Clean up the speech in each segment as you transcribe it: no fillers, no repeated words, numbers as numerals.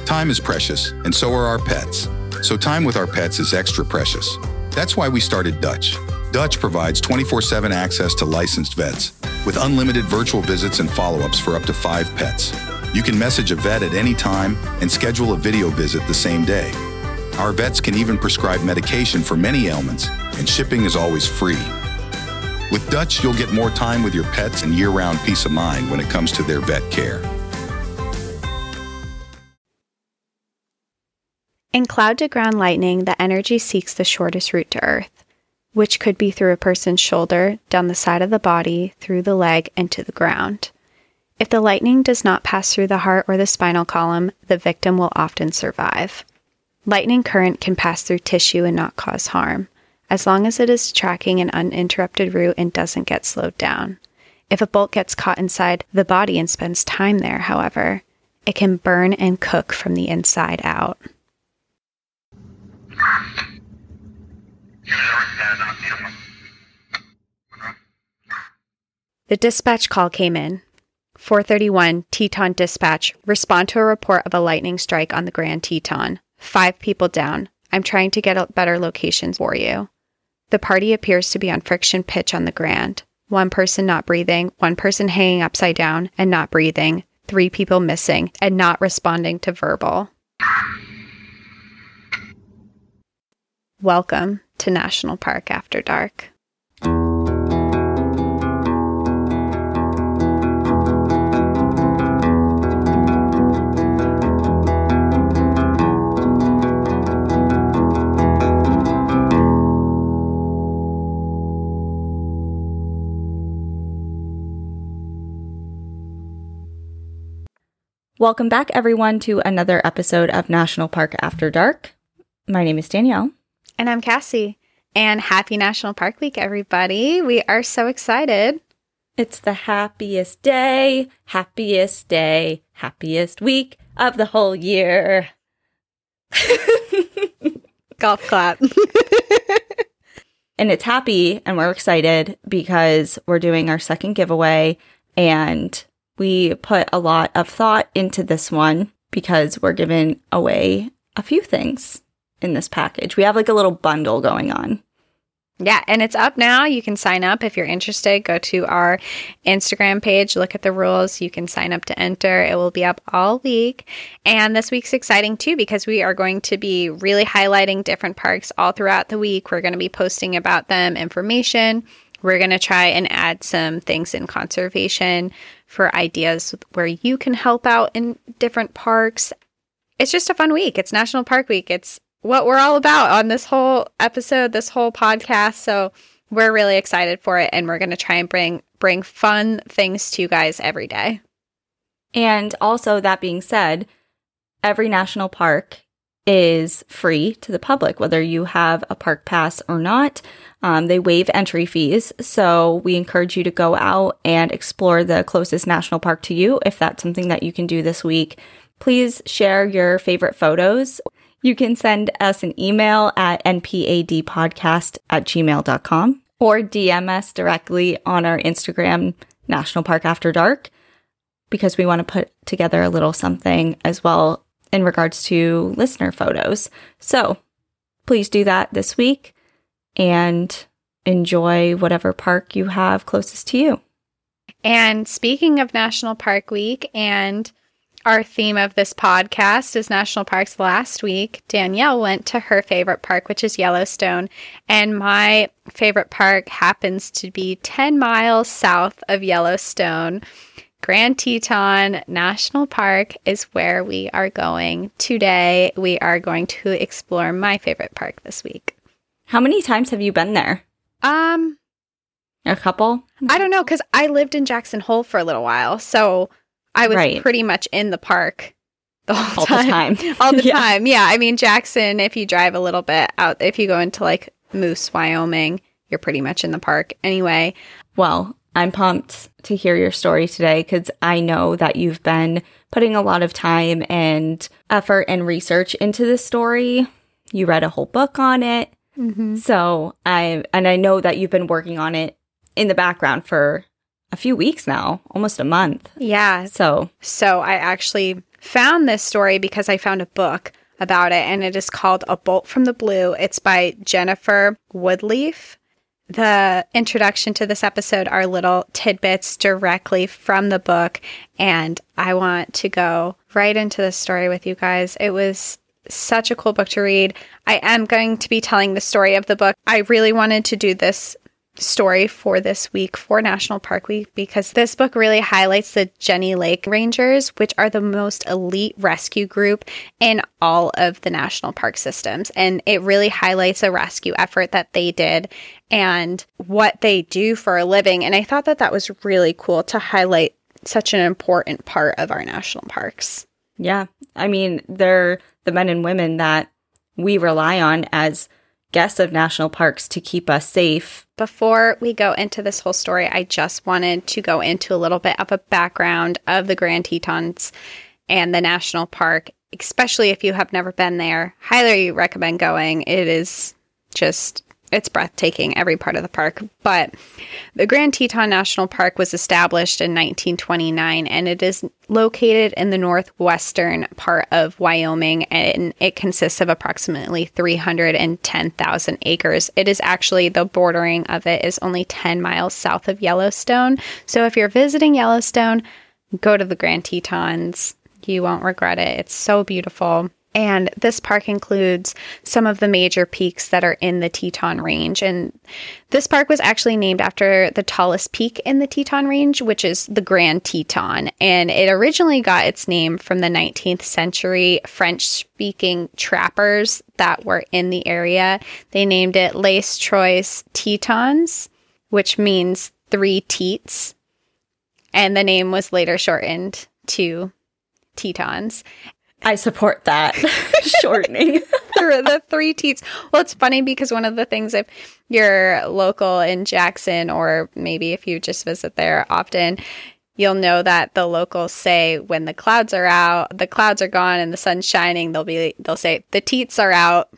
Time is precious, and so are our pets. So time with our pets is extra precious. That's why we started Dutch. Dutch provides 24/7 access to licensed vets, with unlimited virtual visits and follow-ups for up to 5 pets. You can message a vet at any time and schedule a video visit the same day. Our vets can even prescribe medication for many ailments, and shipping is always free. With Dutch, you'll get more time with your pets and year-round peace of mind when it comes to their vet care. In cloud-to-ground lightning, the energy seeks the shortest route to Earth, which could be through a person's shoulder, down the side of the body, through the leg, and to the ground. If the lightning does not pass through the heart or the spinal column, the victim will often survive. Lightning current can pass through tissue and not cause harm, as long as it is tracking an uninterrupted route and doesn't get slowed down. If a bolt gets caught inside the body and spends time there, however, it can burn and cook from the inside out. The dispatch call came in. 431 Teton Dispatch. Respond to a report of a lightning strike on the Grand Teton. 5 people down. I'm trying to get better locations for you. The party appears to be on friction pitch on the Grand. 1 person not breathing, 1 person hanging upside down and not breathing, 3 people missing and not responding to verbal. Welcome to National Park After Dark. Welcome back, everyone, to another episode of National Park After Dark. My name is Danielle. And I'm Cassie. And happy National Park Week, everybody. We are so excited. It's the happiest day, happiest week of the whole year. Golf clap. And it's happy, and we're excited because we're doing our second giveaway, and we put a lot of thought into this one because we're giving away a few things in this package. We have like a little bundle going on. Yeah, and it's up now. You can sign up if you're interested. Go to our Instagram page, look at the rules. You can sign up to enter. It will be up all week. And this week's exciting too because we are going to be really highlighting different parks all throughout the week. We're going to be posting about them, information. We're going to try and add some things in conservation for ideas where you can help out in different parks. It's just a fun week. It's National Park Week. It's what we're all about on this whole episode, this whole podcast. So we're really excited for it. And we're going to try and bring fun things to you guys every day. And also, that being said, every national park is free to the public, whether you have a park pass or not. They waive entry fees. So we encourage you to go out and explore the closest national park to you. If that's something that you can do this week, please share your favorite photos. You can send us an email at npadpodcast@gmail.com or DM us directly on our Instagram, National Park After Dark, because we want to put together a little something as well in regards to listener photos. So please do that this week and enjoy whatever park you have closest to you. And speaking of National Park Week, and our theme of this podcast is national parks. Last week, Danielle went to her favorite park, which is Yellowstone. And my favorite park happens to be 10 miles south of Yellowstone. Grand Teton National Park is where we are going today. We are going to explore my favorite park this week. How many times have you been there? A couple? I don't know, because I lived in Jackson Hole for a little while, so I was pretty much in the park the whole time. All the time. Yeah. I mean, Jackson, if you drive a little bit out, if you go into like Moose, Wyoming, you're pretty much in the park anyway. Well, I'm pumped to hear your story today because I know that you've been putting a lot of time and effort and research into this story. You read a whole book on it. Mm-hmm. So I know that you've been working on it in the background for a few weeks now, almost a month. Yeah. So I actually found this story because I found a book about it, and it is called A Bolt from the Blue. It's by Jennifer Woodleaf. The introduction to this episode are little tidbits directly from the book, and I want to go right into the story with you guys. It was such a cool book to read. I am going to be telling the story of the book. I really wanted to do this story for this week for National Park Week because this book really highlights the Jenny Lake Rangers, which are the most elite rescue group in all of the national park systems. And it really highlights a rescue effort that they did and what they do for a living. And I thought that that was really cool to highlight such an important part of our national parks. Yeah. I mean, they're the men and women that we rely on as guests of national parks to keep us safe. Before we go into this whole story, I just wanted to go into a little bit of a background of the Grand Tetons and the national park, especially if you have never been there. Highly recommend going. It is just, it's breathtaking, every part of the park. But the Grand Teton National Park was established in 1929, and it is located in the northwestern part of Wyoming, and it consists of approximately 310,000 acres. It is actually, the bordering of it is only 10 miles south of Yellowstone. So if you're visiting Yellowstone, go to the Grand Tetons. You won't regret it. It's so beautiful. And this park includes some of the major peaks that are in the Teton Range. And this park was actually named after the tallest peak in the Teton Range, which is the Grand Teton. And it originally got its name from the 19th century French-speaking trappers that were in the area. They named it Les Trois Tetons, which means 3 teats. And the name was later shortened to Tetons. I support that shortening. The 3 teats. Well, it's funny because one of the things, if you're local in Jackson, or maybe if you just visit there often, you'll know that the locals say when the clouds are out, the clouds are gone and the sun's shining, they'll say the teats are out,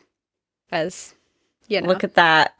as you know. Look at that.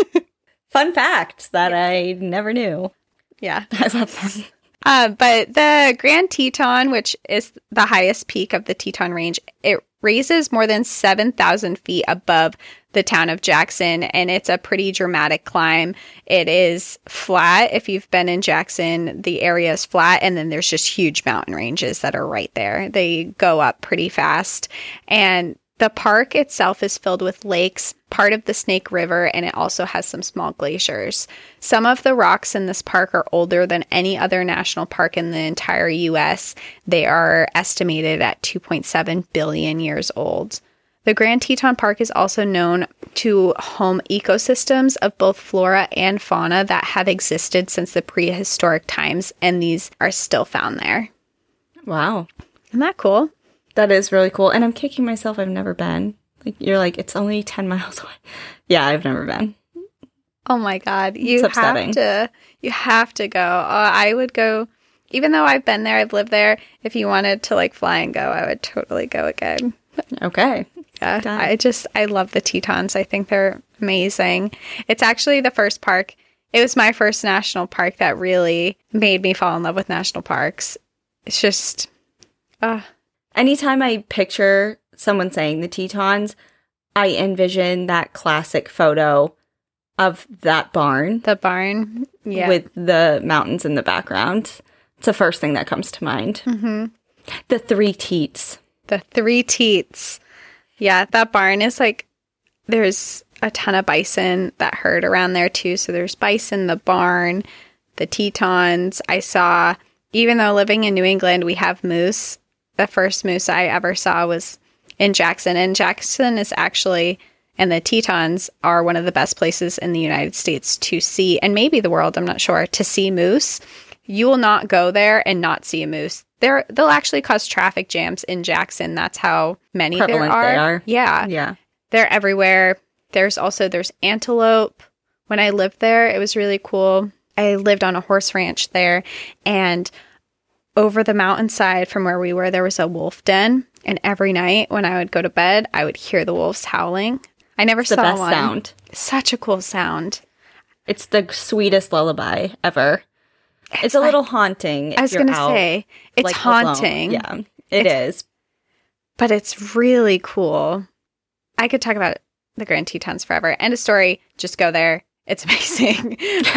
Fun fact that I never knew. Yeah. I love that. But the Grand Teton, which is the highest peak of the Teton Range, it raises more than 7,000 feet above the town of Jackson, and it's a pretty dramatic climb. It is flat. If you've been in Jackson, the area is flat, and then there's just huge mountain ranges that are right there. They go up pretty fast, and the park itself is filled with lakes, part of the Snake River, and it also has some small glaciers. Some of the rocks in this park are older than any other national park in the entire U.S. They are estimated at 2.7 billion years old. The Grand Teton Park is also known to home ecosystems of both flora and fauna that have existed since the prehistoric times, and these are still found there. Wow. Isn't that cool? That is really cool. And I'm kicking myself. I've never been. Like, you're like, it's only 10 miles away. Yeah, I've never been. Oh my God. You have to go. I would go, even though I've been there, I've lived there. If you wanted to like fly and go, I would totally go again. Okay. Yeah. I love the Tetons. I think they're amazing. It's actually the first park. It was my first national park that really made me fall in love with national parks. It's just, anytime I picture someone saying the Tetons, I envision that classic photo of that barn. The barn, yeah. With the mountains in the background. It's the first thing that comes to mind. Mm-hmm. The 3 teats. The 3 teats. Yeah, that barn is like, there's a ton of bison that herd around there too. So there's bison, the barn, the Tetons. I saw, even though living in New England, we have moose. The first moose I ever saw was in Jackson. And Jackson is actually, and the Tetons are one of the best places in the United States to see, and maybe the world, I'm not sure, to see moose. You will not go there and not see a moose. They'll actually cause traffic jams in Jackson. That's how many prevalent there are. They are. Yeah. Yeah. They're everywhere. There's antelope. When I lived there, it was really cool. I lived on a horse ranch there, and over the mountainside from where we were, there was a wolf den. And every night when I would go to bed, I would hear the wolves howling. I never saw one. It's the best sound. Such a cool sound. It's the sweetest lullaby ever. It's a little haunting. I was going to say, it's like haunting. Alone. Yeah. It is. But it's really cool. I could talk about the Grand Tetons forever. End of story. Just go there. It's amazing.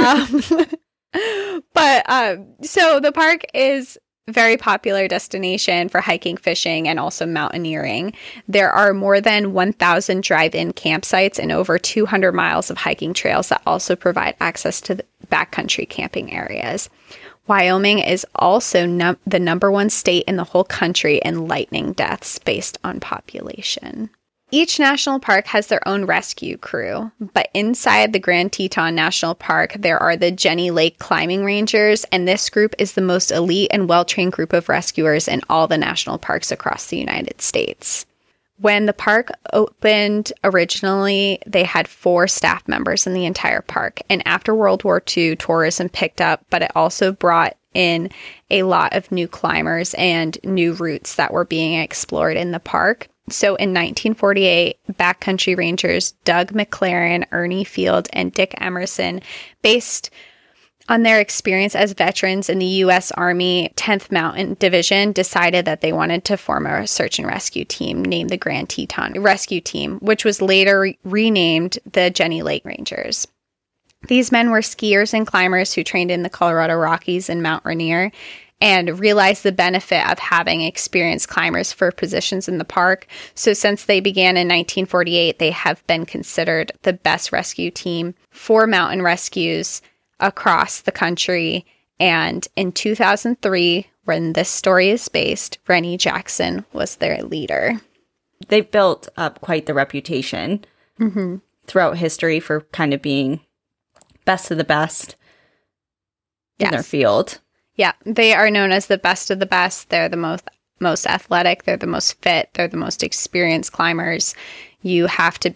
So the park is a very popular destination for hiking, fishing, and also mountaineering. There are more than 1,000 drive-in campsites and over 200 miles of hiking trails that also provide access to the backcountry camping areas. Wyoming is also the number one state in the whole country in lightning deaths based on population. Each national park has their own rescue crew, but inside the Grand Teton National Park, there are the Jenny Lake Climbing Rangers, and this group is the most elite and well-trained group of rescuers in all the national parks across the United States. When the park opened originally, they had 4 staff members in the entire park. And after World War II, tourism picked up, but it also brought in a lot of new climbers and new routes that were being explored in the park. So in 1948, backcountry rangers Doug McLaren, Ernie Field, and Dick Emerson, based on their experience as veterans in the U.S. Army 10th Mountain Division, decided that they wanted to form a search and rescue team named the Grand Teton Rescue Team, which was later renamed the Jenny Lake Rangers. These men were skiers and climbers who trained in the Colorado Rockies and Mount Rainier and realized the benefit of having experienced climbers for positions in the park. So since they began in 1948, they have been considered the best rescue team for mountain rescues across the country. And in 2003, when this story is based, Rennie Jackson was their leader. They've built up quite the reputation throughout history for kind of being best of the best in their field. Yeah, they are known as the best of the best. They're the most athletic. They're the most fit. They're the most experienced climbers. You have to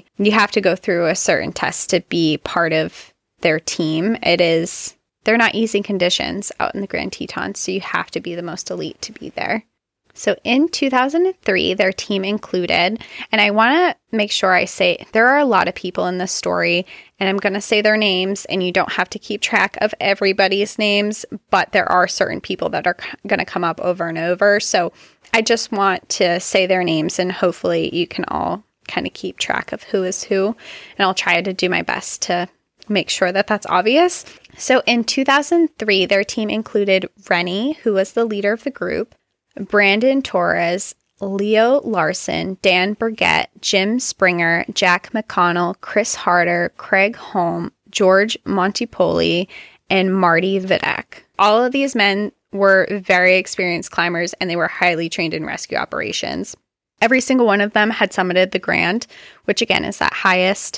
go through a certain test to be part of their team. They're not easy conditions out in the Grand Tetons, so you have to be the most elite to be there. So in 2003, their team included, and I want to make sure I say, there are a lot of people in this story, and I'm going to say their names, and you don't have to keep track of everybody's names, but there are certain people that are going to come up over and over. So I just want to say their names, and hopefully you can all kind of keep track of who is who, and I'll try to do my best to make sure that that's obvious. So in 2003, their team included Rennie, who was the leader of the group, Brandon Torres, Leo Larson, Dan Burgett, Jim Springer, Jack McConnell, Chris Harder, Craig Holm, George Montipoli, and Marty Videk. All of these men were very experienced climbers, and they were highly trained in rescue operations. Every single one of them had summited the Grand, which again is that highest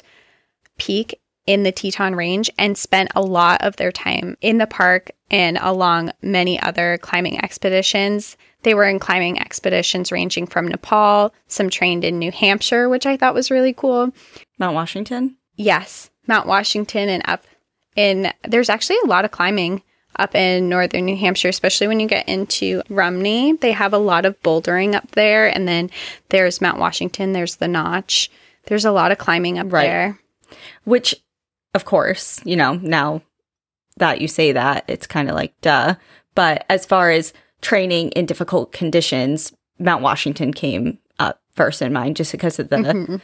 peak in the Teton Range, and spent a lot of their time in the park and along many other climbing expeditions. They were in climbing expeditions ranging from Nepal, some trained in New Hampshire, which I thought was really cool. Mount Washington? Yes, Mount Washington, and up in, there's actually a lot of climbing up in northern New Hampshire, especially when you get into Rumney. They have a lot of bouldering up there, and then there's Mount Washington, there's the Notch. There's a lot of climbing up there. Which, of course, now that you say that, it's kind of like, duh. But as far as training in difficult conditions, Mount Washington came up first in mind just because of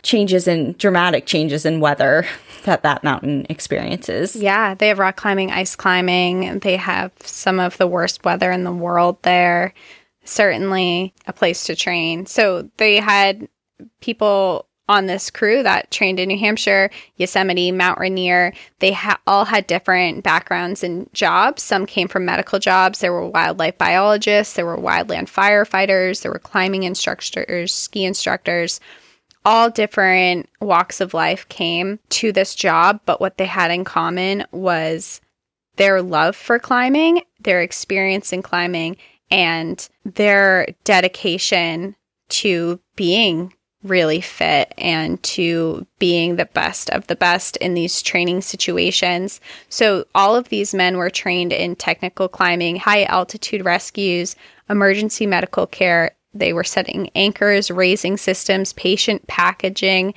the dramatic changes in weather that mountain experiences. Yeah, they have rock climbing, ice climbing. They have some of the worst weather in the world there. Certainly a place to train. So they had people on this crew that trained in New Hampshire, Yosemite, Mount Rainier. They all had different backgrounds and jobs. Some came from medical jobs. There were wildlife biologists. There were wildland firefighters. There were climbing instructors, ski instructors. All different walks of life came to this job, but what they had in common was their love for climbing, their experience in climbing, and their dedication to being really fit and to being the best of the best in these training situations. So all of these men were trained in technical climbing, high altitude rescues, emergency medical care. They were setting anchors, raising systems, patient packaging,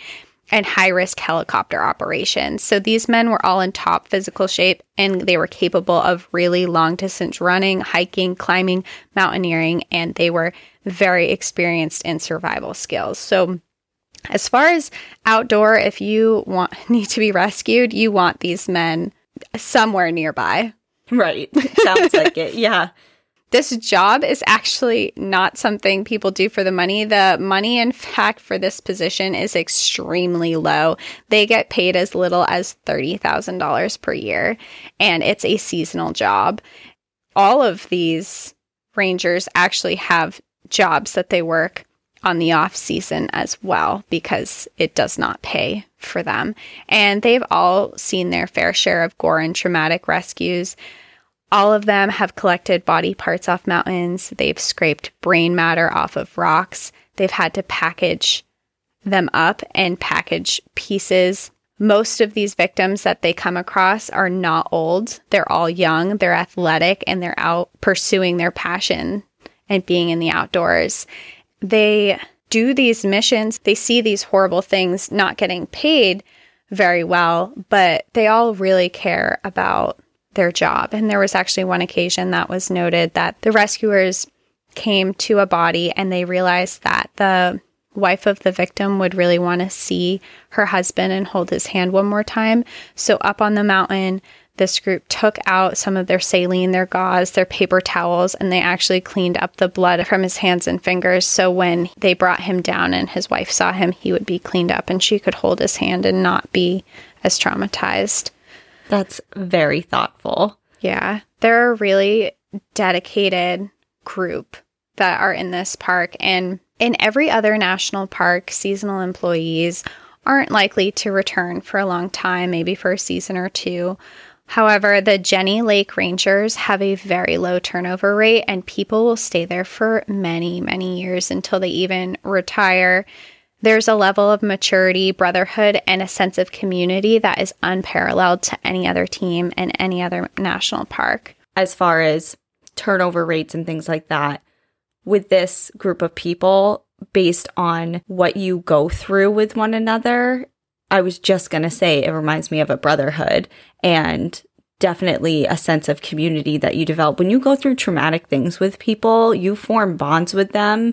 and high-risk helicopter operations. So these men were all in top physical shape, and they were capable of really long-distance running, hiking, climbing, mountaineering, and they were very experienced in survival skills. So as far as outdoor, if you need to be rescued, you want these men somewhere nearby. Right. Sounds like it. Yeah. This job is actually not something people do for the money. The money, in fact, for this position is extremely low. They get paid as little as $30,000 per year, and it's a seasonal job. All of these rangers actually have jobs that they work on the off season as well, because it does not pay for them. And they've all seen their fair share of gore and traumatic rescues. All of them have collected body parts off mountains. They've scraped brain matter off of rocks. They've had to package them up and package pieces. Most of these victims that they come across are not old. They're all young, they're athletic, and they're out pursuing their passion and being in the outdoors. They do these missions. They see these horrible things, not getting paid very well, but they all really care about their job. And there was actually one occasion that was noted that the rescuers came to a body and they realized that the wife of the victim would really want to see her husband and hold his hand one more time. So up on the mountain, this group took out some of their saline, their gauze, their paper towels, and they actually cleaned up the blood from his hands and fingers. So when they brought him down and his wife saw him, he would be cleaned up and she could hold his hand and not be as traumatized. That's very thoughtful. Yeah. They're a really dedicated group that are in this park. And in every other national park, seasonal employees aren't likely to return for a long time, maybe for a season or two. However, the Jenny Lake Rangers have a very low turnover rate, and people will stay there for many, many years until they even retire. There's a level of maturity, brotherhood, and a sense of community that is unparalleled to any other team in any other national park. As far as turnover rates and things like that, with this group of people, based on what you go through with one another, I was just going to say it reminds me of a brotherhood and definitely a sense of community that you develop. When you go through traumatic things with people, you form bonds with them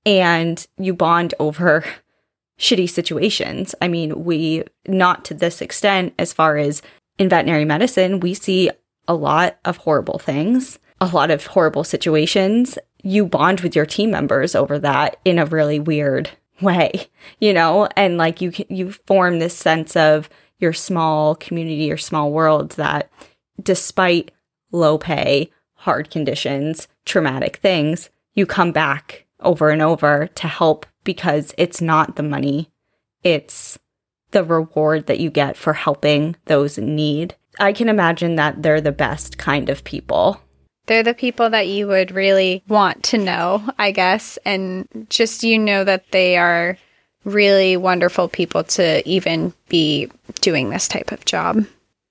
and you bond over shitty situations. I mean, we, not to this extent, as far as in veterinary medicine, we see a lot of horrible things, a lot of horrible situations. You bond with your team members over that in a really weird way, you know, and like you form this sense of your small community, your small world that despite low pay, hard conditions, traumatic things, you come back over and over to help because it's not the money, it's the reward that you get for helping those in need. I can imagine that they're the best kind of people. They're the people that you would really want to know, I guess, and just that they are really wonderful people to even be doing this type of job.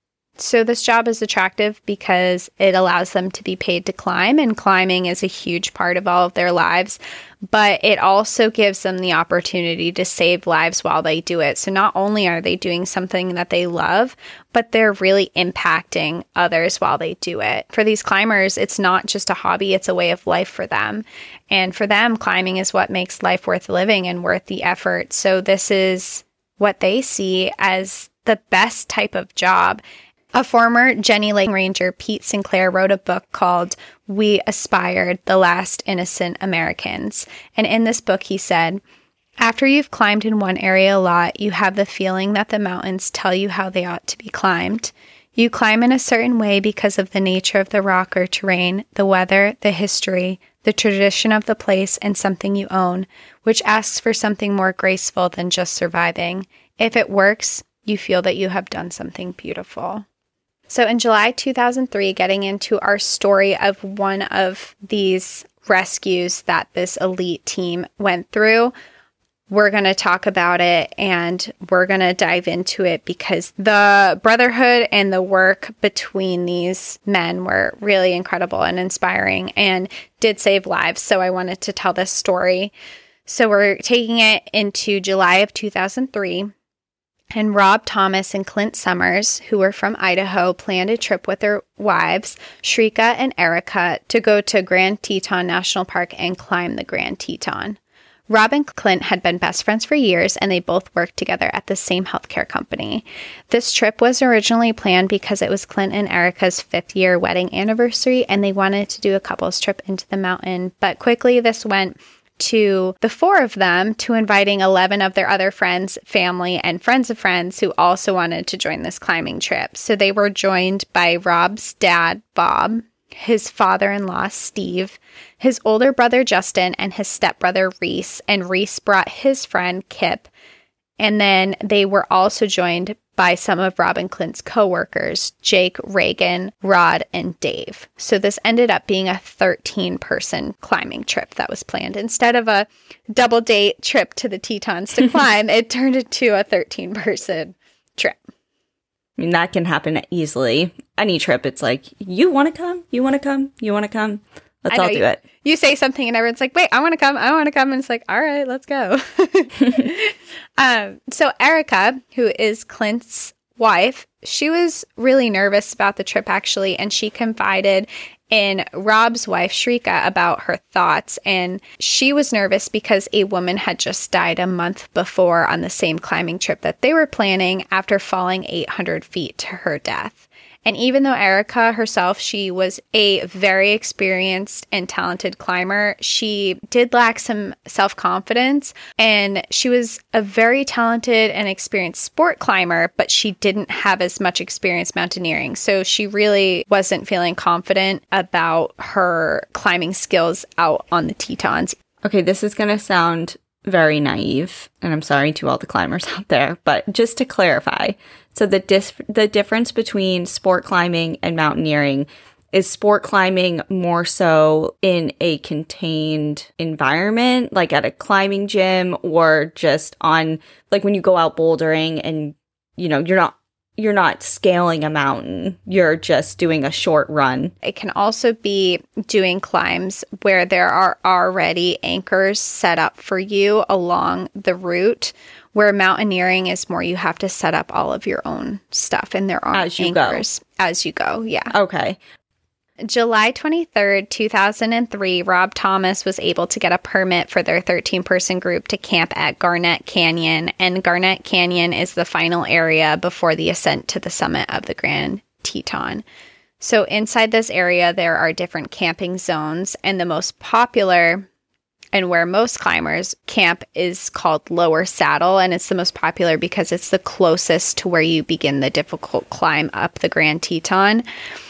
So this job is attractive because it allows them to be paid to climb, and climbing is a huge part of all of their lives, but it also gives them the opportunity to save lives while they do it. So not only are they doing something that they love, but they're really impacting others while they do it. For these climbers, it's not just a hobby, it's a way of life for them. And for them, climbing is what makes life worth living and worth the effort. So this is what they see as the best type of job. A former Jenny Lake Ranger, Pete Sinclair, wrote a book called We Aspired, The Last Innocent Americans. And in this book, he said, after you've climbed in one area a lot, you have the feeling that the mountains tell you how they ought to be climbed. You climb in a certain way because of the nature of the rock or terrain, the weather, the history, the tradition of the place, and something you own, which asks for something more graceful than just surviving. If it works, you feel that you have done something beautiful. So in July 2003, getting into our story of one of these rescues that this elite team went through, we're going to talk about it and we're going to dive into it because the brotherhood and the work between these men were really incredible and inspiring and did save lives. So I wanted to tell this story. So we're taking it into July of 2003. And Rob Thomas and Clint Summers, who were from Idaho, planned a trip with their wives, Shrika and Erica, to go to Grand Teton National Park and climb the Grand Teton. Rob and Clint had been best friends for years, and they both worked together at the same healthcare company. This trip was originally planned because it was Clint and Erica's 5th-year wedding anniversary, and they wanted to do a couple's trip into the mountain. But quickly, this went to the 4 of them to inviting 11 of their other friends, family, and friends of friends who also wanted to join this climbing trip. So they were joined by Rob's dad, Bob, his father-in-law, Steve, his older brother, Justin, and his stepbrother, Reese. And Reese brought his friend, Kip. And then they were also joined by some of Rob and Clint's coworkers, Jake, Reagan, Rod, and Dave. So this ended up being a 13-person climbing trip that was planned. Instead of a double date trip to the Tetons to climb, it turned into a 13-person trip. I mean, that can happen easily. Any trip, it's like, you want to come? You want to come? You want to come? Let's all do it. You say something and everyone's like, wait, I want to come. I want to come. And it's like, all right, let's go. So Erica, who is Clint's wife, she was really nervous about the trip, actually. And she confided in Rob's wife, Shrika, about her thoughts. And she was nervous because a woman had just died a month before on the same climbing trip that they were planning after falling 800 feet to her death. And even though Erica herself, she was a very experienced and talented climber, she did lack some self-confidence, and she was a very talented and experienced sport climber, but she didn't have as much experience mountaineering. So she really wasn't feeling confident about her climbing skills out on the Tetons. Okay, this is going to sound very naive, and I'm sorry to all the climbers out there, but just to clarify, so the difference between sport climbing and mountaineering is sport climbing more so in a contained environment, like at a climbing gym, or just on, like when you go out bouldering and, you know, you're not scaling a mountain, you're just doing a short run. It can also be doing climbs where there are already anchors set up for you along the route, where mountaineering is more you have to set up all of your own stuff and there are anchors as you go. Yeah. Okay. July 23rd, 2003, Rob Thomas was able to get a permit for their 13-person group to camp at Garnett Canyon, and Garnett Canyon is the final area before the ascent to the summit of the Grand Teton. So inside this area, there are different camping zones, and the most popular and where most climbers camp is called Lower Saddle, and it's the most popular because it's the closest to where you begin the difficult climb up the Grand Teton.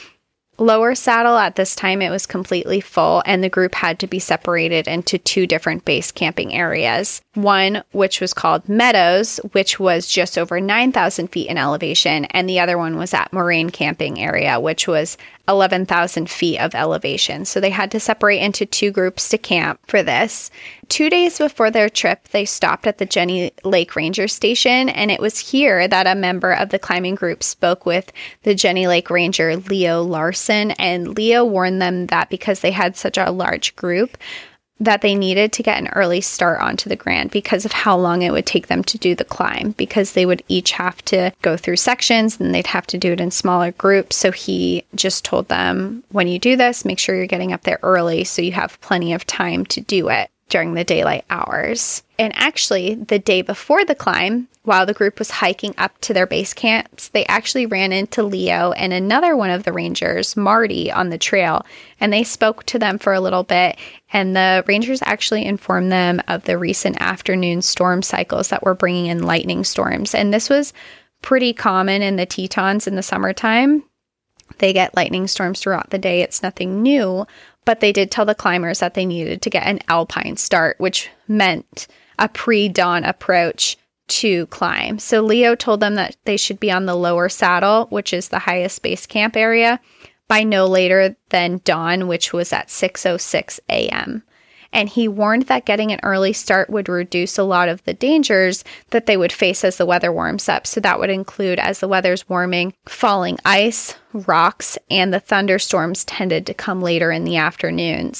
Lower Saddle, at this time, it was completely full, and the group had to be separated into 2 different base camping areas. One, which was called Meadows, which was just over 9,000 feet in elevation, and the other one was at Moraine Camping Area, which was 11,000 feet of elevation. So they had to separate into 2 groups to camp for this. 2 days before their trip, they stopped at the Jenny Lake Ranger Station, and it was here that a member of the climbing group spoke with the Jenny Lake Ranger, Leo Larson, and Leo warned them that because they had such a large group, that they needed to get an early start onto the Grand because of how long it would take them to do the climb, because they would each have to go through sections and they'd have to do it in smaller groups. So he just told them, when you do this, make sure you're getting up there early so you have plenty of time to do it during the daylight hours. And actually, the day before the climb, while the group was hiking up to their base camps, they actually ran into Leo and another one of the rangers, Marty, on the trail, and they spoke to them for a little bit, and the rangers actually informed them of the recent afternoon storm cycles that were bringing in lightning storms. And this was pretty common in the Tetons in the summertime. They get lightning storms throughout the day. It's nothing new, but they did tell the climbers that they needed to get an alpine start, which meant a pre-dawn approach to climb. So Leo told them that they should be on the Lower Saddle, which is the highest base camp area, by no later than dawn, which was at 6:06 a.m. And he warned that getting an early start would reduce a lot of the dangers that they would face as the weather warms up. So that would include, as the weather's warming, falling ice, rocks, and the thunderstorms tended to come later in the afternoons.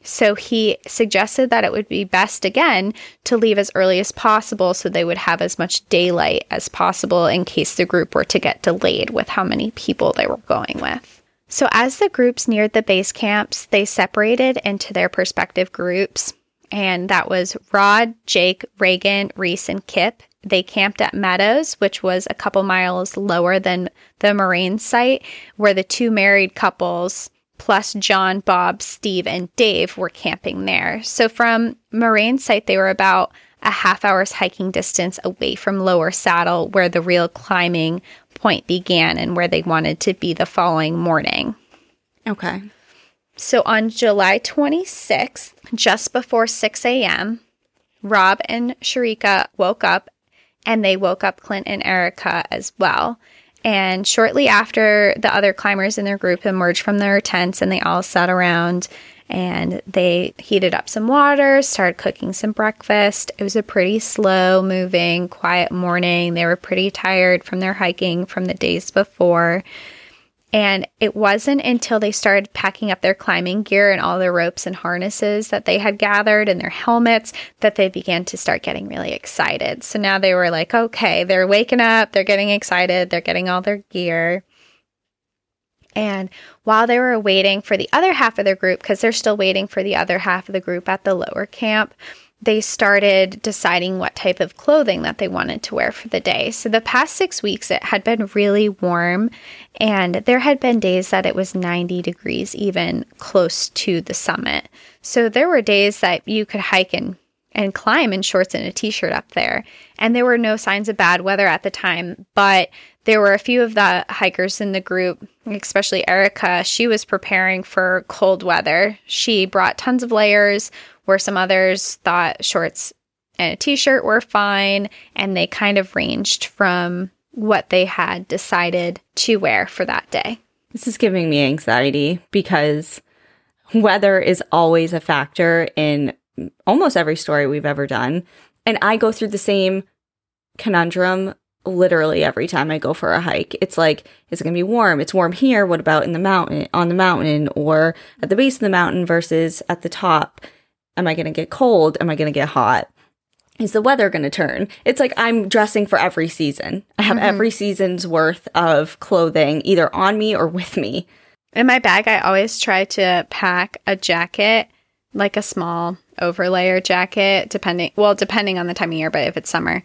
So he suggested that it would be best, again, to leave as early as possible so they would have as much daylight as possible in case the group were to get delayed with how many people they were going with. So as the groups neared the base camps, they separated into their respective groups. And that was Rod, Jake, Reagan, Reese, and Kip. They camped at Meadows, which was a couple miles lower than the Moraine site, where the 2 married couples plus John, Bob, Steve, and Dave were camping there. So from Moraine site, they were about a half-hour's hiking distance away from Lower Saddle, where the real climbing point began and where they wanted to be the following morning. Okay. So on July 26th, just before 6 a.m., Rob and Sharika woke up, and they woke up Clint and Erica as well. And shortly after, the other climbers in their group emerged from their tents, and they all sat around and they heated up some water, started cooking some breakfast. It was a pretty slow-moving, quiet morning. They were pretty tired from their hiking from the days before. And it wasn't until they started packing up their climbing gear and all their ropes and harnesses that they had gathered and their helmets that they began to start getting really excited. So now they were like, okay, they're waking up, they're getting excited, they're getting all their gear. And while they were waiting for the other half of their group, because they're still waiting for the other half of the group at the lower camp, they started deciding what type of clothing that they wanted to wear for the day. So the past 6 weeks, it had been really warm, and there had been days that it was 90 degrees, even close to the summit. So there were days that you could hike and climb in shorts and a t-shirt up there. And there were no signs of bad weather at the time, but there were a few of the hikers in the group, especially Erica. She was preparing for cold weather. She brought tons of layers, where some others thought shorts and a t-shirt were fine, and they kind of ranged from what they had decided to wear for that day. This is giving me anxiety because weather is always a factor in almost every story we've ever done. And I go through the same conundrum literally every time I go for a hike. It's like, is it going to be warm? It's warm here. What about in the mountain, on the mountain, or at the base of the mountain versus at the top? Am I going to get cold? Am I going to get hot? Is the weather going to turn? It's like I'm dressing for every season. I have every season's worth of clothing either on me or with me. In my bag, I always try to pack a jacket, like a small overlayer jacket, depending on the time of year, but if it's summer,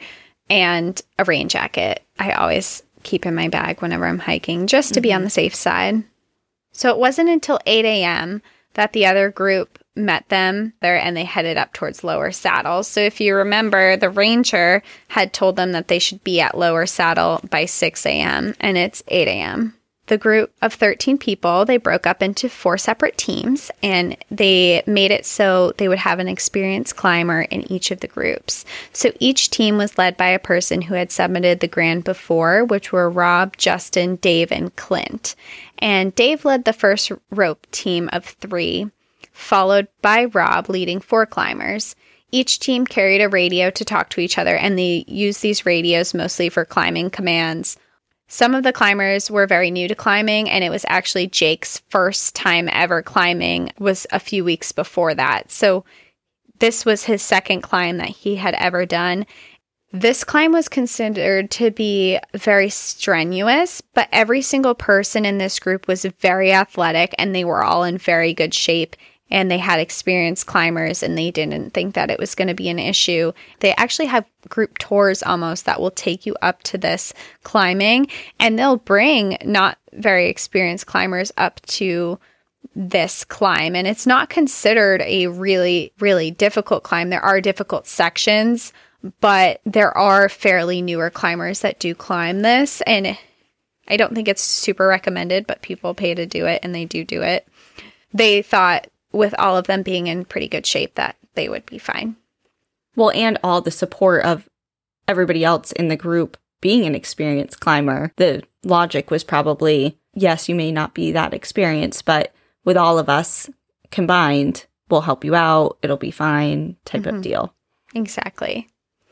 and a rain jacket. I always keep in my bag whenever I'm hiking, just to be on the safe side. So it wasn't until 8 a.m. that the other group met them there, and they headed up towards Lower Saddle. So if you remember, the ranger had told them that they should be at Lower Saddle by 6 a.m., and it's 8 a.m. The group of 13 people, they broke up into 4 separate teams, and they made it so they would have an experienced climber in each of the groups. So each team was led by a person who had summited the Grand before, which were Rob, Justin, Dave, and Clint. And Dave led the first rope team of 3, followed by Rob leading 4 climbers. Each team carried a radio to talk to each other, and they used these radios mostly for climbing commands. Some of the climbers were very new to climbing, and it was actually Jake's first time ever climbing was a few weeks before that. So this was his second climb that he had ever done. This climb was considered to be very strenuous, but every single person in this group was very athletic, and they were all in very good shape. And they had experienced climbers, and they didn't think that it was going to be an issue. They actually have group tours almost that will take you up to this climbing, and they'll bring not very experienced climbers up to this climb. And it's not considered a really, really difficult climb. There are difficult sections, but there are fairly newer climbers that do climb this. And I don't think it's super recommended, but people pay to do it, and they do it. They thought, with all of them being in pretty good shape, that they would be fine. Well, and all the support of everybody else in the group being an experienced climber, the logic was probably, yes, you may not be that experienced, but with all of us combined, we'll help you out, it'll be fine type of deal. Exactly.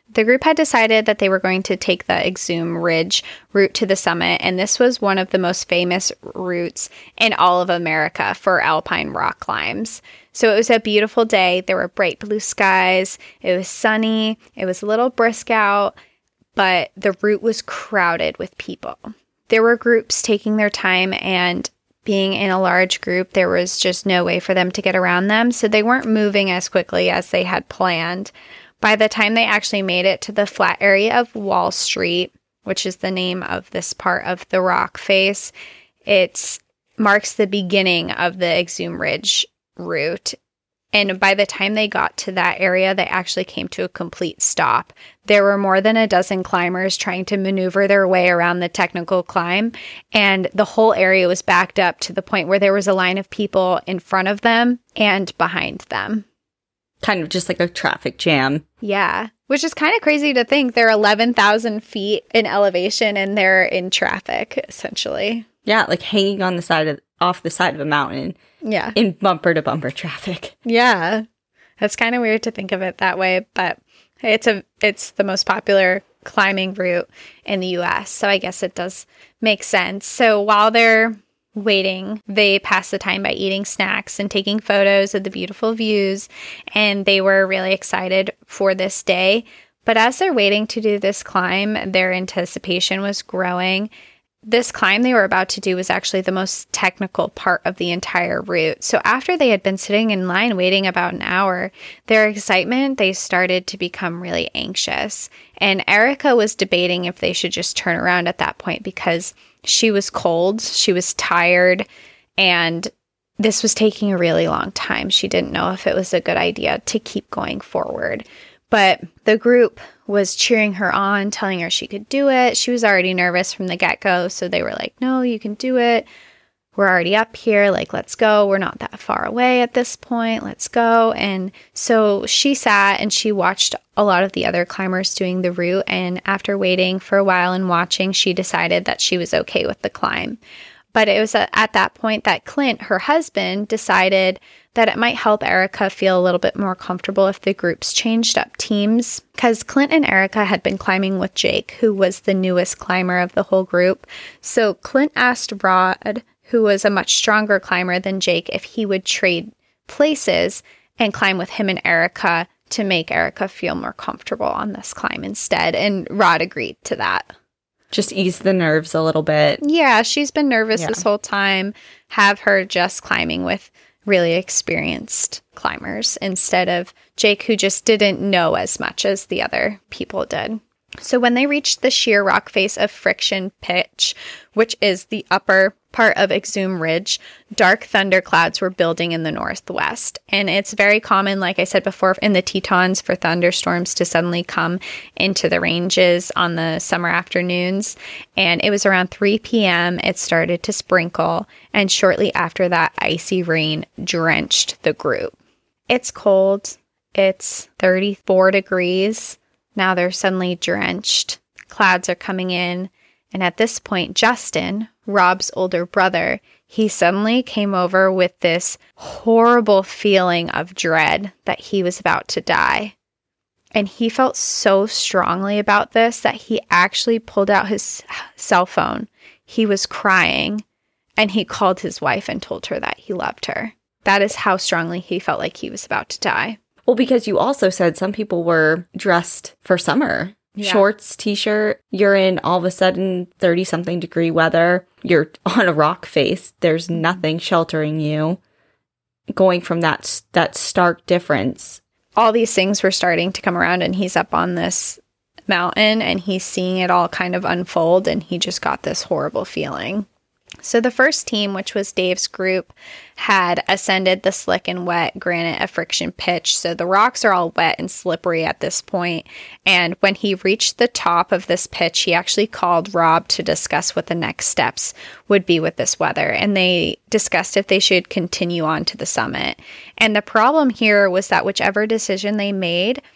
The group had decided that they were going to take the Exhume Ridge route to the summit, and this was one of the most famous routes in all of America for alpine rock climbs. So it was a beautiful day. There were bright blue skies. It was sunny. It was a little brisk out, but the route was crowded with people. There were groups taking their time, and being in a large group, there was just no way for them to get around them, so they weren't moving as quickly as they had planned. By the time they actually made it to the flat area of Wall Street, which is the name of this part of the rock face, it marks the beginning of the Exhume Ridge route. And by the time they got to that area, they actually came to a complete stop. There were more than a dozen climbers trying to maneuver their way around the technical climb, and the whole area was backed up to the point where there was a line of people in front of them and behind them. Kind of just like a traffic jam. Yeah, which is kind of crazy to think. They're 11,000 feet in elevation and they're in traffic, essentially. Yeah, like hanging on off the side of a mountain. Yeah. In bumper to bumper traffic. Yeah. That's kind of weird to think of it that way, but it's the most popular climbing route in the US, so I guess it does make sense. So while they're waiting, they pass the time by eating snacks and taking photos of the beautiful views, and they were really excited for this day. But as they're waiting to do this climb, their anticipation was growing. This climb they were about to do was actually the most technical part of the entire route. So after they had been sitting in line waiting about an hour, their excitement, they started to become really anxious. And Erica was debating if they should just turn around at that point because she was cold, she was tired, and this was taking a really long time. She didn't know if it was a good idea to keep going forward. But the group was cheering her on, telling her she could do it. She was already nervous from the get-go, so they were like, no, you can do it. We're already up here. Like, let's go. We're not that far away at this point. Let's go. And so she sat and she watched a lot of the other climbers doing the route. And after waiting for a while and watching, she decided that she was okay with the climb. But it was at that point that Clint, her husband, decided that it might help Erica feel a little bit more comfortable if the groups changed up teams, because Clint and Erica had been climbing with Jake, who was the newest climber of the whole group. So Clint asked Rod, who was a much stronger climber than Jake, if he would trade places and climb with him and Erica to make Erica feel more comfortable on this climb instead. And Rod agreed to that. Just ease the nerves a little bit. Yeah, she's been nervous this whole time. Have her just climbing with really experienced climbers instead of Jake, who just didn't know as much as the other people did. So when they reached the sheer rock face of Friction Pitch, which is the upper part of Exhume Ridge, dark thunderclouds were building in the northwest. And it's very common, like I said before, in the Tetons for thunderstorms to suddenly come into the ranges on the summer afternoons. And it was around 3 p.m. It started to sprinkle. And shortly after that, icy rain drenched the group. It's cold. It's 34 degrees. Now they're suddenly drenched. Clouds are coming in. And at this point, Justin, Rob's older brother, he suddenly came over with this horrible feeling of dread that he was about to die. And he felt so strongly about this that he actually pulled out his cell phone. He was crying, and he called his wife and told her that he loved her. That is how strongly he felt like he was about to die. Well, because you also said some people were dressed for summer. Yeah. Shorts, t-shirt, you're in all of a sudden 30-something degree weather. You're on a rock face. There's nothing sheltering you. Going from that stark difference. All these things were starting to come around, and he's up on this mountain, and he's seeing it all kind of unfold, and he just got this horrible feeling. So the first team, which was Dave's group, had ascended the slick and wet granite of Friction Pitch. So the rocks are all wet and slippery at this point. And when he reached the top of this pitch, he actually called Rob to discuss what the next steps would be with this weather. And they discussed if they should continue on to the summit. And the problem here was that whichever decision they made,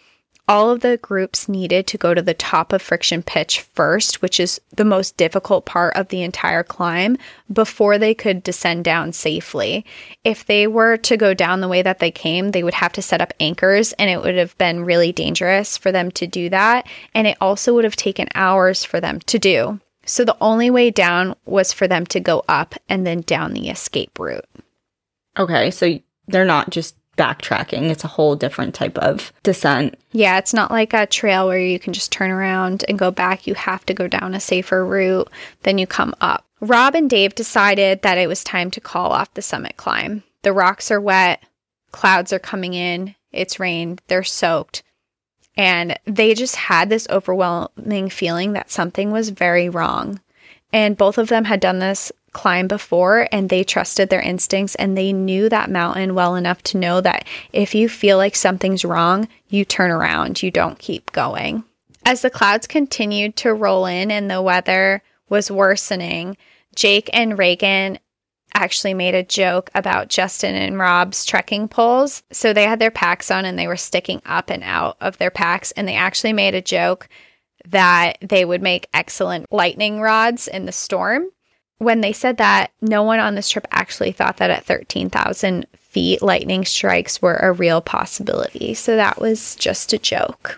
all of the groups needed to go to the top of Friction Pitch first, which is the most difficult part of the entire climb, before they could descend down safely. If they were to go down the way that they came, they would have to set up anchors, and it would have been really dangerous for them to do that. And it also would have taken hours for them to do. So the only way down was for them to go up and then down the escape route. Okay, so they're not just backtracking. It's a whole different type of descent. Yeah, it's not like a trail where you can just turn around and go back. You have to go down a safer route, then you come up. Rob and Dave decided that it was time to call off the summit climb. The rocks are wet, clouds are coming in, it's rained, they're soaked. And they just had this overwhelming feeling that something was very wrong. And both of them had done this climb before, and they trusted their instincts, and they knew that mountain well enough to know that if you feel like something's wrong, you turn around, you don't keep going. As the clouds continued to roll in and the weather was worsening, Jake and Reagan actually made a joke about Justin and Rob's trekking poles. So they had their packs on and they were sticking up and out of their packs, and they actually made a joke that they would make excellent lightning rods in the storm. When they said that, no one on this trip actually thought that at 13,000 feet, lightning strikes were a real possibility. So that was just a joke.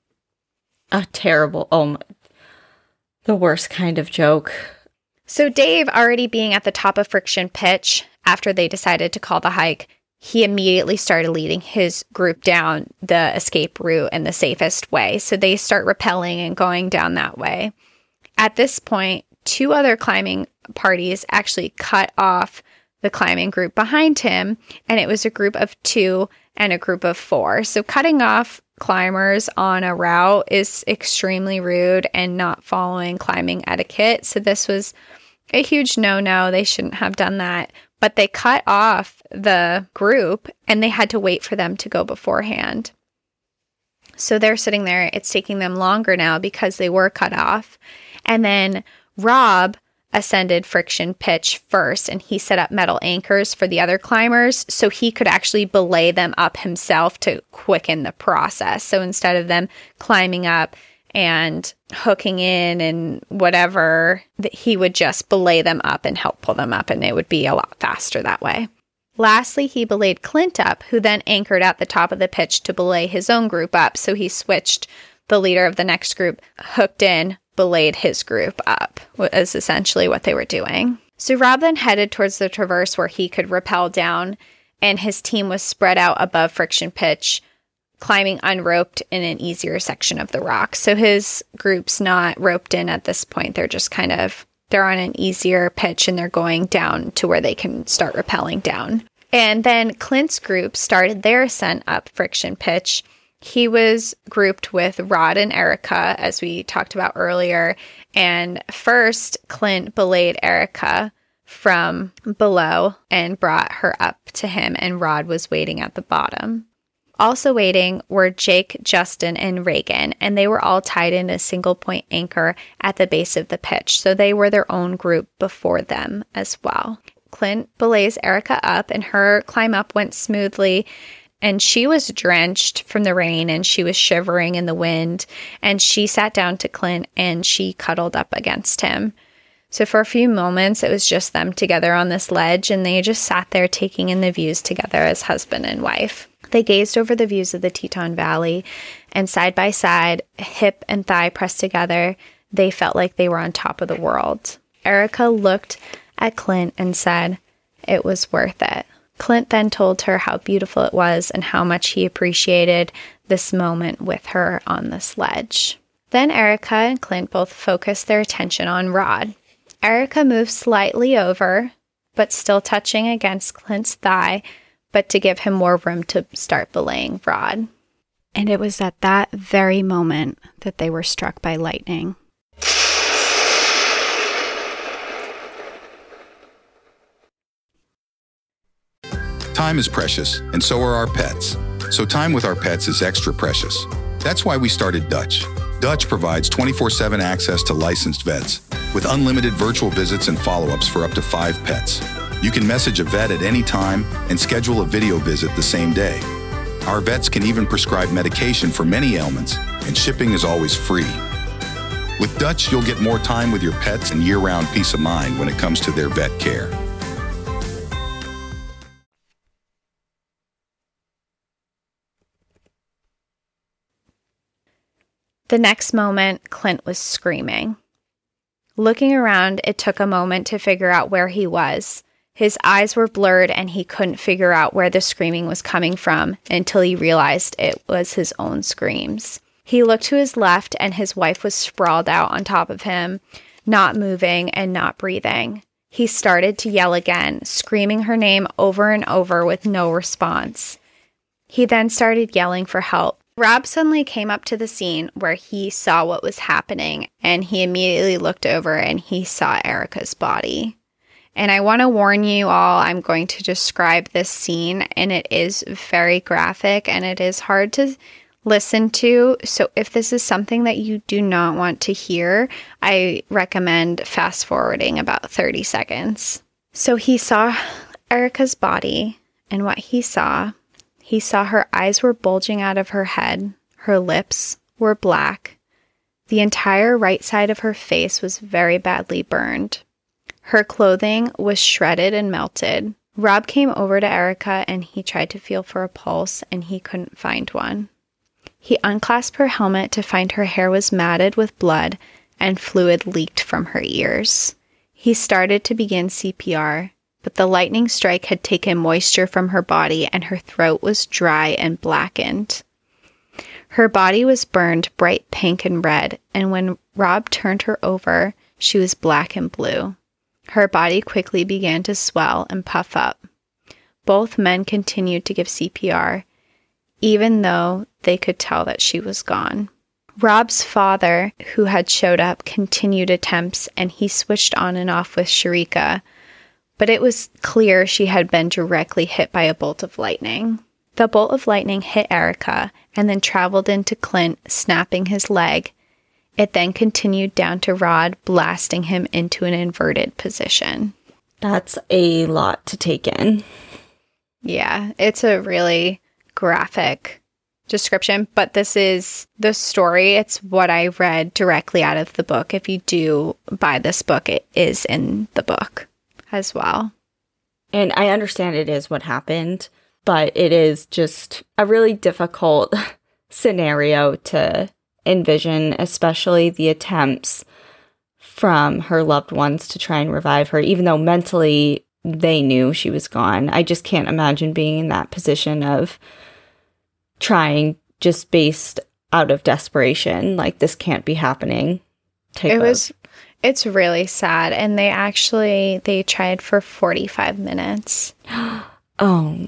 A terrible, the worst kind of joke. So Dave, already being at the top of Friction Pitch, after they decided to call the hike, he immediately started leading his group down the escape route in the safest way. So they start rappelling and going down that way. At this point, 2 other climbing parties actually cut off the climbing group behind him, and it was a group of 2 and a group of 4. So cutting off climbers on a route is extremely rude and not following climbing etiquette. So this was a huge no-no. They shouldn't have done that. But they cut off the group, and they had to wait for them to go beforehand. So they're sitting there. It's taking them longer now because they were cut off. And then Rob ascended Friction Pitch first, and he set up metal anchors for the other climbers so he could actually belay them up himself to quicken the process. So instead of them climbing up and hooking in and whatever, he would just belay them up and help pull them up, and it would be a lot faster that way. Lastly, he belayed Clint up, who then anchored at the top of the pitch to belay his own group up. So he switched the leader of the next group, hooked in, belayed his group up, was essentially what they were doing. So Rob then headed towards the traverse where he could rappel down, and his team was spread out above Friction Pitch, climbing unroped in an easier section of the rock. So his group's not roped in at this point. They're just they're on an easier pitch, and they're going down to where they can start rappelling down. And then Clint's group started their ascent up Friction Pitch. He was grouped with Rod and Erica, as we talked about earlier. And first, Clint belayed Erica from below and brought her up to him, and Rod was waiting at the bottom. Also waiting were Jake, Justin, and Reagan, and they were all tied in a single point anchor at the base of the pitch, so they were their own group before them as well. Clint belays Erica up, and her climb up went smoothly, and she was drenched from the rain, and she was shivering in the wind, and she sat down to Clint, and she cuddled up against him. So for a few moments, it was just them together on this ledge, and they just sat there taking in the views together as husband and wife. They gazed over the views of the Teton Valley, and side by side, hip and thigh pressed together, they felt like they were on top of the world. Erica looked at Clint and said, "It was worth it." Clint then told her how beautiful it was and how much he appreciated this moment with her on this ledge. Then Erica and Clint both focused their attention on Rod. Erica moved slightly over, but still touching against Clint's thigh, but to give him more room to start belaying Rod. And it was at that very moment that they were struck by lightning. Time is precious, and so are our pets. So time with our pets is extra precious. That's why we started Dutch. Dutch provides 24/7 access to licensed vets, with unlimited virtual visits and follow-ups for up to 5 pets. You can message a vet at any time and schedule a video visit the same day. Our vets can even prescribe medication for many ailments, and shipping is always free. With Dutch, you'll get more time with your pets and year-round peace of mind when it comes to their vet care. The next moment, Clint was screaming. Looking around, it took a moment to figure out where he was. His eyes were blurred and he couldn't figure out where the screaming was coming from until he realized it was his own screams. He looked to his left and his wife was sprawled out on top of him, not moving and not breathing. He started to yell again, screaming her name over and over with no response. He then started yelling for help. Rob suddenly came up to the scene where he saw what was happening, and he immediately looked over and he saw Erica's body. And I want to warn you all, I'm going to describe this scene, and it is very graphic and it is hard to listen to. So if this is something that you do not want to hear, I recommend fast forwarding about 30 seconds. So he saw Erica's body, and what he saw her eyes were bulging out of her head, her lips were black, the entire right side of her face was very badly burned. Her clothing was shredded and melted. Rob came over to Erica and he tried to feel for a pulse and he couldn't find one. He unclasped her helmet to find her hair was matted with blood and fluid leaked from her ears. He started to begin CPR, but the lightning strike had taken moisture from her body and her throat was dry and blackened. Her body was burned bright pink and red, and when Rob turned her over, she was black and blue. Her body quickly began to swell and puff up. Both men continued to give CPR, even though they could tell that she was gone. Rob's father, who had showed up, continued attempts, and he switched on and off with Sharika, but it was clear she had been directly hit by a bolt of lightning. The bolt of lightning hit Erica and then traveled into Clint, snapping his leg. It then continued down to Rod, blasting him into an inverted position. That's a lot to take in. Yeah, it's a really graphic description, but this is the story. It's what I read directly out of the book. If you do buy this book, it is in the book as well. And I understand it is what happened, but it is just a really difficult scenario to envision, especially the attempts from her loved ones to try and revive her, even though mentally they knew she was gone. I just can't imagine being in that position of trying just based out of desperation, like this can't be happening. It's really sad, and they tried for 45 minutes. Oh,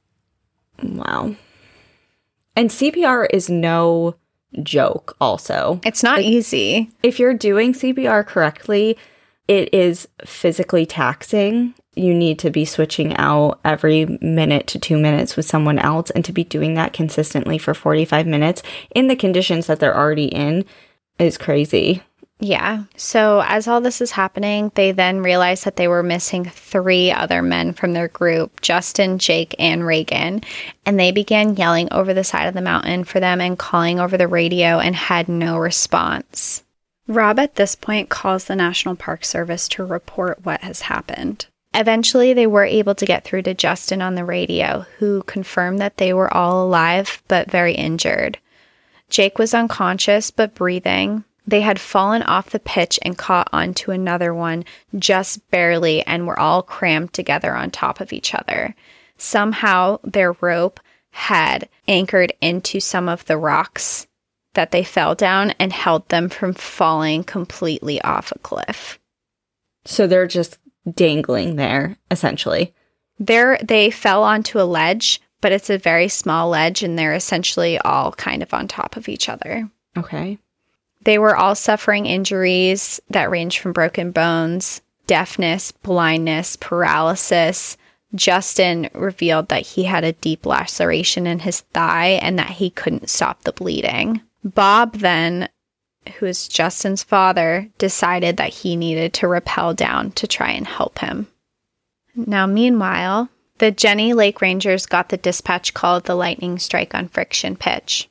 wow. And CPR is no joke also. It's not easy. If you're doing CPR correctly, it is physically taxing. You need to be switching out every minute to 2 minutes with someone else, and to be doing that consistently for 45 minutes in the conditions that they're already in is crazy. Yeah. So as all this is happening, they then realized that they were missing 3 other men from their group, Justin, Jake, and Reagan. And they began yelling over the side of the mountain for them and calling over the radio and had no response. Rob at this point calls the National Park Service to report what has happened. Eventually, they were able to get through to Justin on the radio, who confirmed that they were all alive but very injured. Jake was unconscious but breathing. They had fallen off the pitch and caught onto another one just barely and were all crammed together on top of each other. Somehow their rope had anchored into some of the rocks that they fell down and held them from falling completely off a cliff. So they're just dangling there, essentially. They fell onto a ledge, but it's a very small ledge and they're essentially all kind of on top of each other. Okay. They were all suffering injuries that ranged from broken bones, deafness, blindness, paralysis. Justin revealed that he had a deep laceration in his thigh and that he couldn't stop the bleeding. Bob then, who is Justin's father, decided that he needed to rappel down to try and help him. Now, meanwhile, The Jenny Lake Rangers got the dispatch called the lightning strike on Friction Pitch.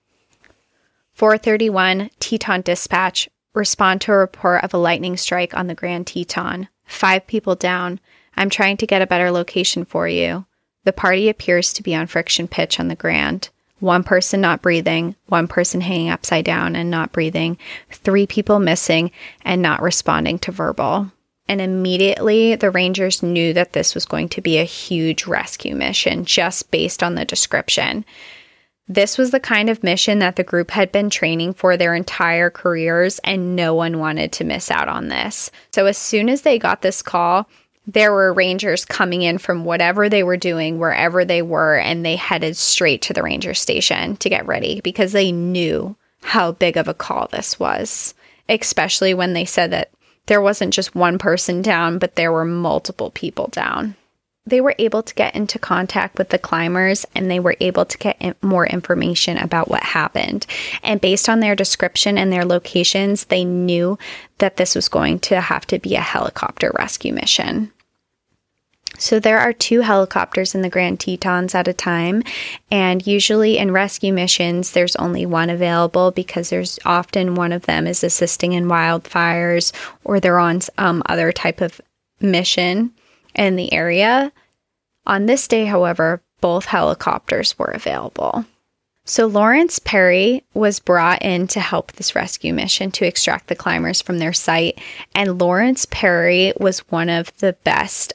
4:31 Teton dispatch. Respond to a report of a lightning strike on the Grand Teton. 5 people down. I'm trying to get a better location for you. The party appears to be on Friction Pitch on the Grand. 1 person not breathing, 1 person hanging upside down and not breathing, 3 people missing and not responding to verbal. And immediately the Rangers knew that this was going to be a huge rescue mission just based on the description. This was the kind of mission that the group had been training for their entire careers, and no one wanted to miss out on this. So as soon as they got this call, there were Rangers coming in from whatever they were doing, wherever they were, and they headed straight to the Ranger station to get ready because they knew how big of a call this was, especially when they said that there wasn't just 1 person down, but there were multiple people down. They were able to get into contact with the climbers, and they were able to get more information about what happened. And based on their description and their locations, they knew that this was going to have to be a helicopter rescue mission. So there are 2 helicopters in the Grand Tetons at a time, and usually in rescue missions, there's only 1 available because there's often one of them is assisting in wildfires or they're on other type of mission in the area. On this day, however, both helicopters were available. So Lawrence Perry was brought in to help this rescue mission to extract the climbers from their site. And Lawrence Perry was one of the best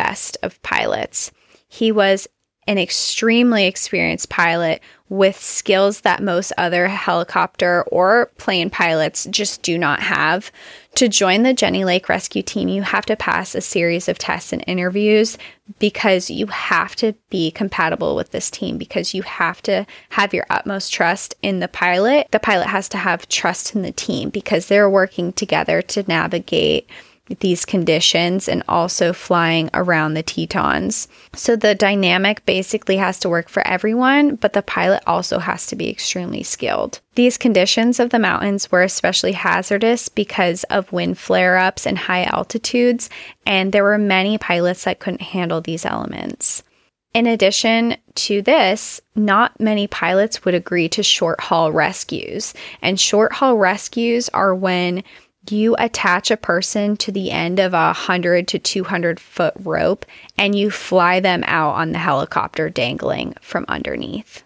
of pilots. He was an extremely experienced pilot with skills that most other helicopter or plane pilots just do not have. To join the Jenny Lake Rescue Team, you have to pass a series of tests and interviews because you have to be compatible with this team, because you have to have your utmost trust in the pilot. The pilot has to have trust in the team because they're working together to navigate these conditions and also flying around the Tetons. So the dynamic basically has to work for everyone, but the pilot also has to be extremely skilled. These conditions of the mountains were especially hazardous because of wind flare-ups and high altitudes, and there were many pilots that couldn't handle these elements. In addition to this, not many pilots would agree to short-haul rescues, and short-haul rescues are when you attach a person to the end of a 100 to 200 foot rope and you fly them out on the helicopter dangling from underneath.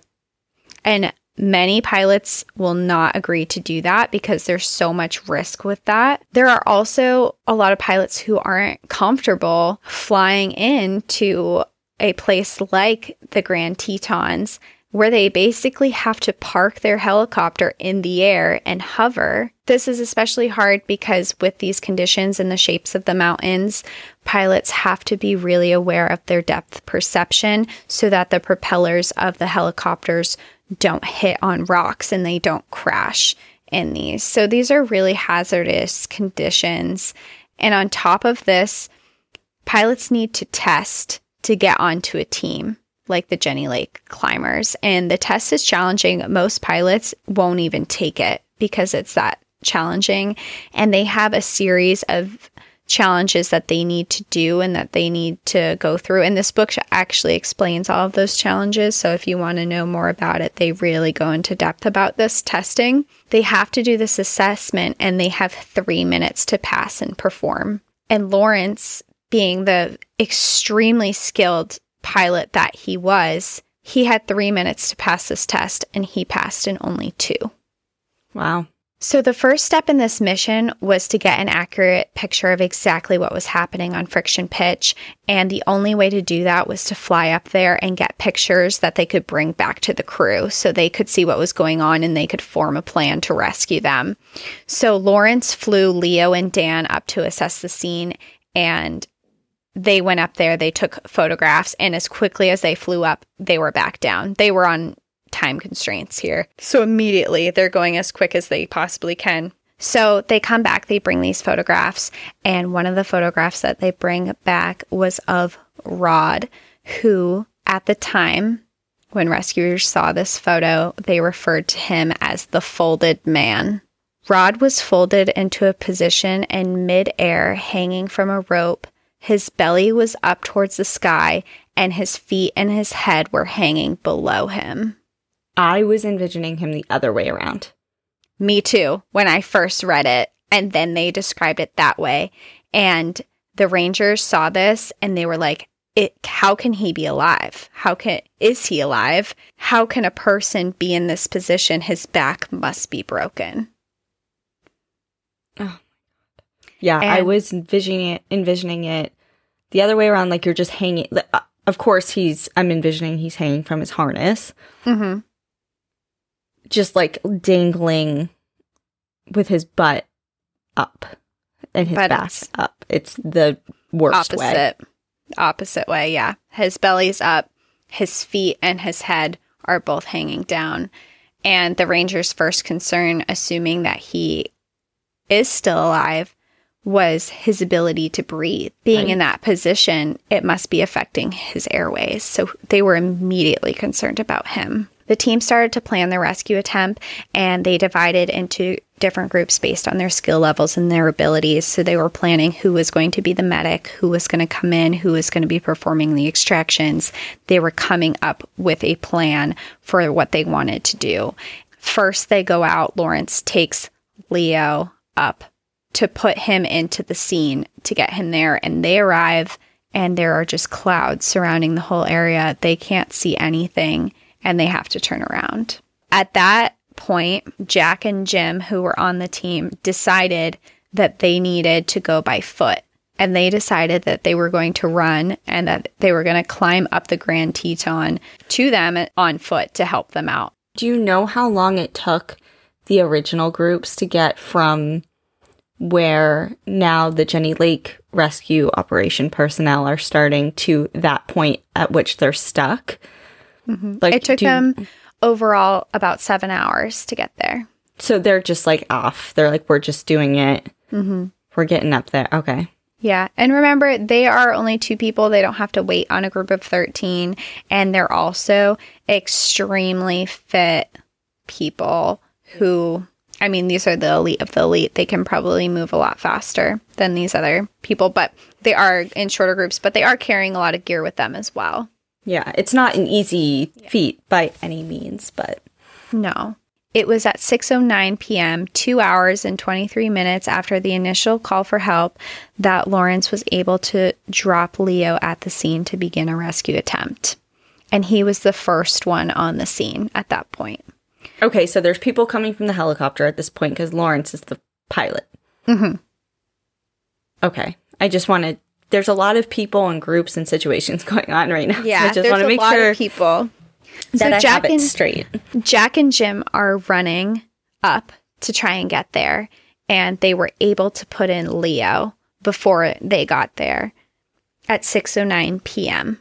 And many pilots will not agree to do that because there's so much risk with that. There are also a lot of pilots who aren't comfortable flying into a place like the Grand Tetons, where they basically have to park their helicopter in the air and hover. This is especially hard because with these conditions and the shapes of the mountains, pilots have to be really aware of their depth perception so that the propellers of the helicopters don't hit on rocks and they don't crash in these. So these are really hazardous conditions. And on top of this, pilots need to test to get onto a team like the Jenny Lake climbers. And the test is challenging. Most pilots won't even take it because it's that challenging. And they have a series of challenges that they need to do and that they need to go through. And this book actually explains all of those challenges. So if you want to know more about it, they really go into depth about this testing. They have to do this assessment and they have 3 minutes to pass and perform. And Lawrence, being the extremely skilled pilot that he was, he had 3 minutes to pass this test and he passed in only 2. Wow. So the first step in this mission was to get an accurate picture of exactly what was happening on Friction Pitch. And the only way to do that was to fly up there and get pictures that they could bring back to the crew so they could see what was going on and they could form a plan to rescue them. So Lawrence flew Leo and Dan up to assess the scene, and they went up there, they took photographs, and as quickly as they flew up, they were back down. They were on time constraints here. So immediately they're going as quick as they possibly can. So they come back, they bring these photographs, and one of the photographs that they bring back was of Rod, who at the time when rescuers saw this photo, they referred to him as the folded man. Rod was folded into a position in midair, hanging from a rope. His belly was up towards the sky, and his feet and his head were hanging below him. I was envisioning him the other way around. Me too, when I first read it, and then they described it that way. And the Rangers saw this and they were like, how can he be alive? Is he alive? How can a person be in this position? His back must be broken. Oh, yeah, I was envisioning it the other way around, like you're just hanging. Of course, I'm envisioning he's hanging from his harness. Mm-hmm. Just like dangling with his butt up and his back up. It's the worst way. Opposite way, yeah. His belly's up, his feet and his head are both hanging down. And the Rangers' first concern, assuming that he is still alive, was his ability to breathe. Being in that position, it must be affecting his airways. So they were immediately concerned about him. The team started to plan the rescue attempt, and they divided into different groups based on their skill levels and their abilities. So they were planning who was going to be the medic, who was going to come in, who was going to be performing the extractions. They were coming up with a plan for what they wanted to do. First, they go out. Lawrence takes Leo up to put him into the scene to get him there, and they arrive, and there are just clouds surrounding the whole area. They can't see anything, and they have to turn around. At that point, Jack and Jim, who were on the team, decided that they needed to go by foot. And they decided that they were going to run and that they were going to climb up the Grand Teton to them on foot to help them out. Do you know how long it took the original groups to get from where now the Jenny Lake rescue operation personnel are starting to that point at which they're stuck? Mm-hmm. Like, it took them overall about 7 hours to get there. So they're just like off. They're like, we're just doing it. Mm-hmm. We're getting up there. Okay. Yeah. And remember, they are only 2 people. They don't have to wait on a group of 13. And they're also extremely fit people who, I mean, these are the elite of the elite. They can probably move a lot faster than these other people. But they are in shorter groups, but they are carrying a lot of gear with them as well. Yeah, it's not an easy feat by any means, but... No. It was at 6:09 p.m., 2 hours and 23 minutes after the initial call for help, that Lawrence was able to drop Leo at the scene to begin a rescue attempt. And he was the first one on the scene at that point. Okay, so there's people coming from the helicopter at this point because Lawrence is the pilot. Mm-hmm. Okay, I just wanted... There's a lot of people and groups and situations going on right now. Yeah, so I just there's want to make a lot sure of people. that I have it straight. Jack and Jim are running up to try and get there, and they were able to put in Leo before they got there at 6:09 p.m.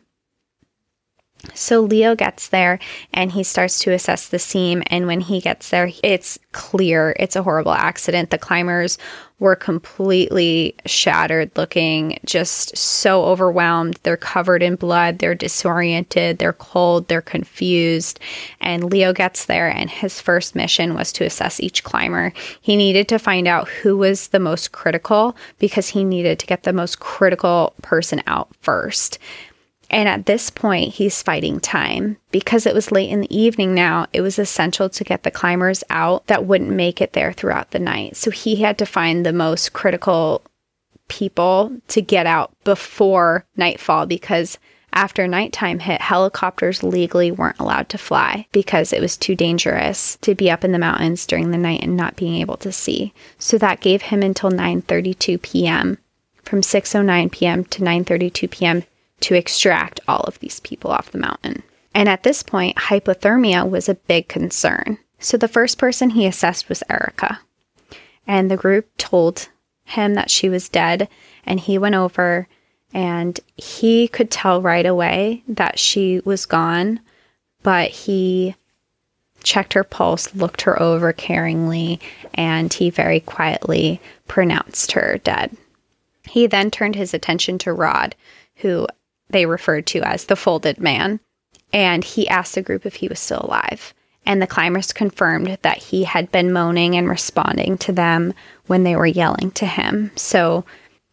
So Leo gets there, and he starts to assess the scene, and when he gets there, it's clear it's a horrible accident. The climbers were completely shattered looking, just so overwhelmed. They're covered in blood, they're disoriented, they're cold, they're confused. And Leo gets there, and his first mission was to assess each climber. He needed to find out who was the most critical because he needed to get the most critical person out first. And at this point, he's fighting time. Because it was late in the evening now, it was essential to get the climbers out that wouldn't make it there throughout the night. So he had to find the most critical people to get out before nightfall, because after nighttime hit, helicopters legally weren't allowed to fly because it was too dangerous to be up in the mountains during the night and not being able to see. So that gave him until 9:32 p.m. From 6:09 p.m. to 9:32 p.m. to extract all of these people off the mountain. And at this point, hypothermia was a big concern. So the first person he assessed was Erica. And the group told him that she was dead, and he went over and he could tell right away that she was gone, but he checked her pulse, looked her over caringly, and he very quietly pronounced her dead. He then turned his attention to Rod, who they referred to as the folded man, and he asked the group if he was still alive. And the climbers confirmed that he had been moaning and responding to them when they were yelling to him. So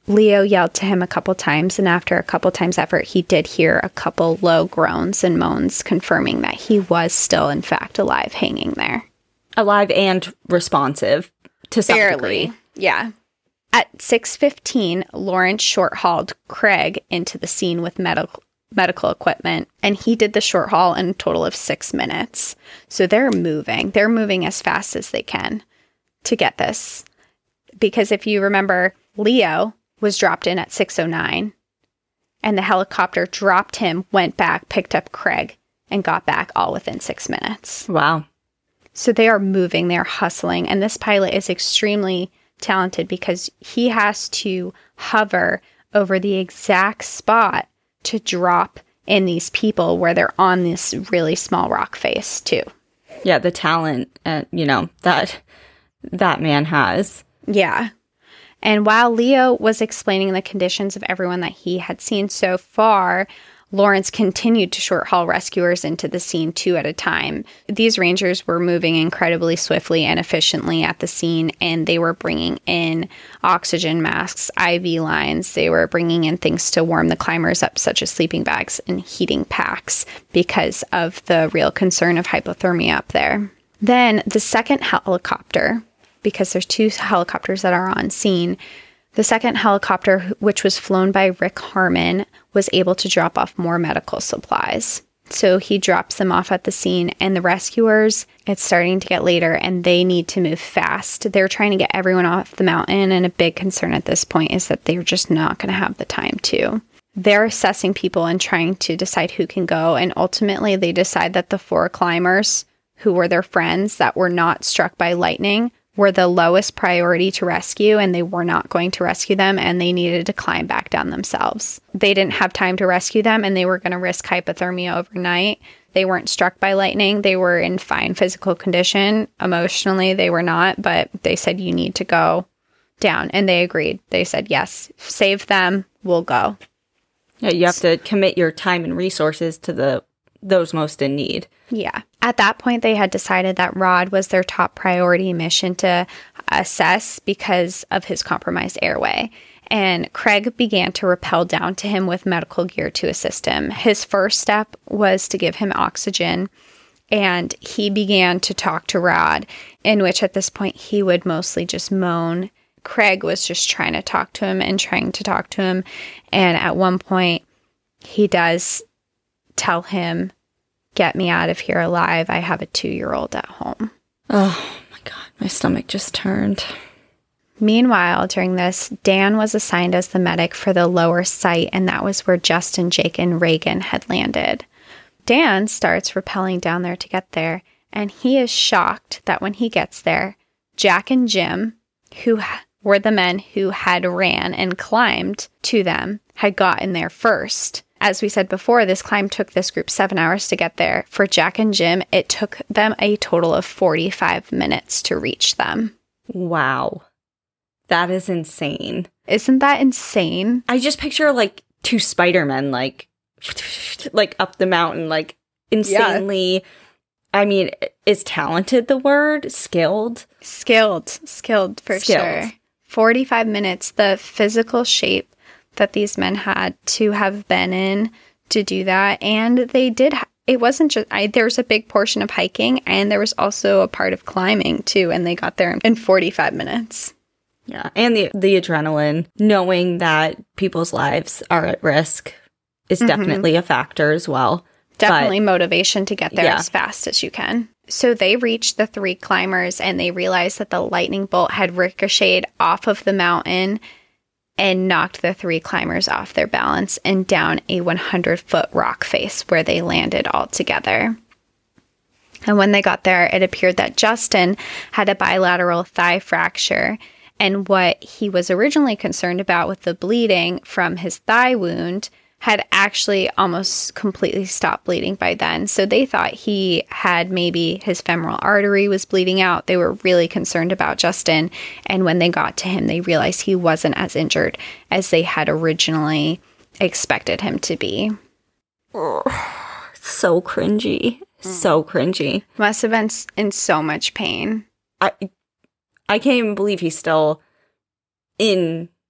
Leo yelled to him a couple times, and after a couple times effort, he did hear a couple low groans and moans, confirming that he was still, in fact, alive, hanging there. Alive and responsive to some degree. Yeah. At 6:15, Lawrence short-hauled Craig into the scene with medical equipment, and he did the short haul in a total of 6 minutes. So they're moving. They're moving as fast as they can to get this. Because if you remember, Leo was dropped in at 6:09, and the helicopter dropped him, went back, picked up Craig, and got back all within 6 minutes. Wow. So they are moving, they're hustling, and this pilot is extremely talented because he has to hover over the exact spot to drop in these people where they're on this really small rock face too. Yeah, the talent, that man has. Yeah. And while Leo was explaining the conditions of everyone that he had seen so far, Lawrence continued to short-haul rescuers into the scene 2 at a time. These rangers were moving incredibly swiftly and efficiently at the scene, and they were bringing in oxygen masks, IV lines. They were bringing in things to warm the climbers up, such as sleeping bags and heating packs, because of the real concern of hypothermia up there. Then the second helicopter, because there's 2 helicopters that are on scene, the second helicopter, which was flown by Rick Harmon, was able to drop off more medical supplies. So he drops them off at the scene, and the rescuers, it's starting to get later, and they need to move fast. They're trying to get everyone off the mountain, and a big concern at this point is that they're just not going to have the time to. They're assessing people and trying to decide who can go, and ultimately they decide that the 4 climbers, who were their friends that were not struck by lightning, were the lowest priority to rescue, and they were not going to rescue them, and they needed to climb back down themselves. They didn't have time to rescue them, and they were going to risk hypothermia overnight. They weren't struck by lightning. They were in fine physical condition. Emotionally, they were not, but they said, you need to go down, and they agreed. They said, yes, save them, we'll go. Yeah, you have to commit your time and resources to those most in need. Yeah. At that point, they had decided that Rod was their top priority mission to assess because of his compromised airway. And Craig began to rappel down to him with medical gear to assist him. His first step was to give him oxygen, and he began to talk to Rod, in which at this point he would mostly just moan. Craig was just trying to talk to him. And at one point, he does tell him, get me out of here alive. I have a 2-year-old at home. Oh my God, my stomach just turned. Meanwhile, during this, Dan was assigned as the medic for the lower site, and that was where Justin, Jake, and Reagan had landed. Dan starts rappelling down there to get there, and he is shocked that when he gets there, Jack and Jim, who were the men who had ran and climbed to them, had gotten there first. As we said before, this climb took this group 7 hours to get there. For Jack and Jim, it took them a total of 45 minutes to reach them. Wow. That is insane. Isn't that insane? I just picture like 2 Spider-Men, like up the mountain, like insanely. Yeah. I mean, is talented the word? Skilled? Skilled for sure. 45 minutes, the physical shape that these men had to have been in to do that. And they did, it wasn't just, there's a big portion of hiking, and there was also a part of climbing too. And they got there in 45 minutes. Yeah. And the adrenaline, knowing that people's lives are at risk is definitely a factor as well. Definitely motivation to get there as fast as you can. So they reached the 3 climbers, and they realized that the lightning bolt had ricocheted off of the mountain and knocked the 3 climbers off their balance and down a 100-foot rock face where they landed all together. And when they got there, it appeared that Justin had a bilateral thigh fracture, and what he was originally concerned about with the bleeding from his thigh wound had actually almost completely stopped bleeding by then. So they thought he had maybe his femoral artery was bleeding out. They were really concerned about Justin. And when they got to him, they realized he wasn't as injured as they had originally expected him to be. Oh, so cringy. So cringy. Must have been in so much pain. I can't even believe he's still in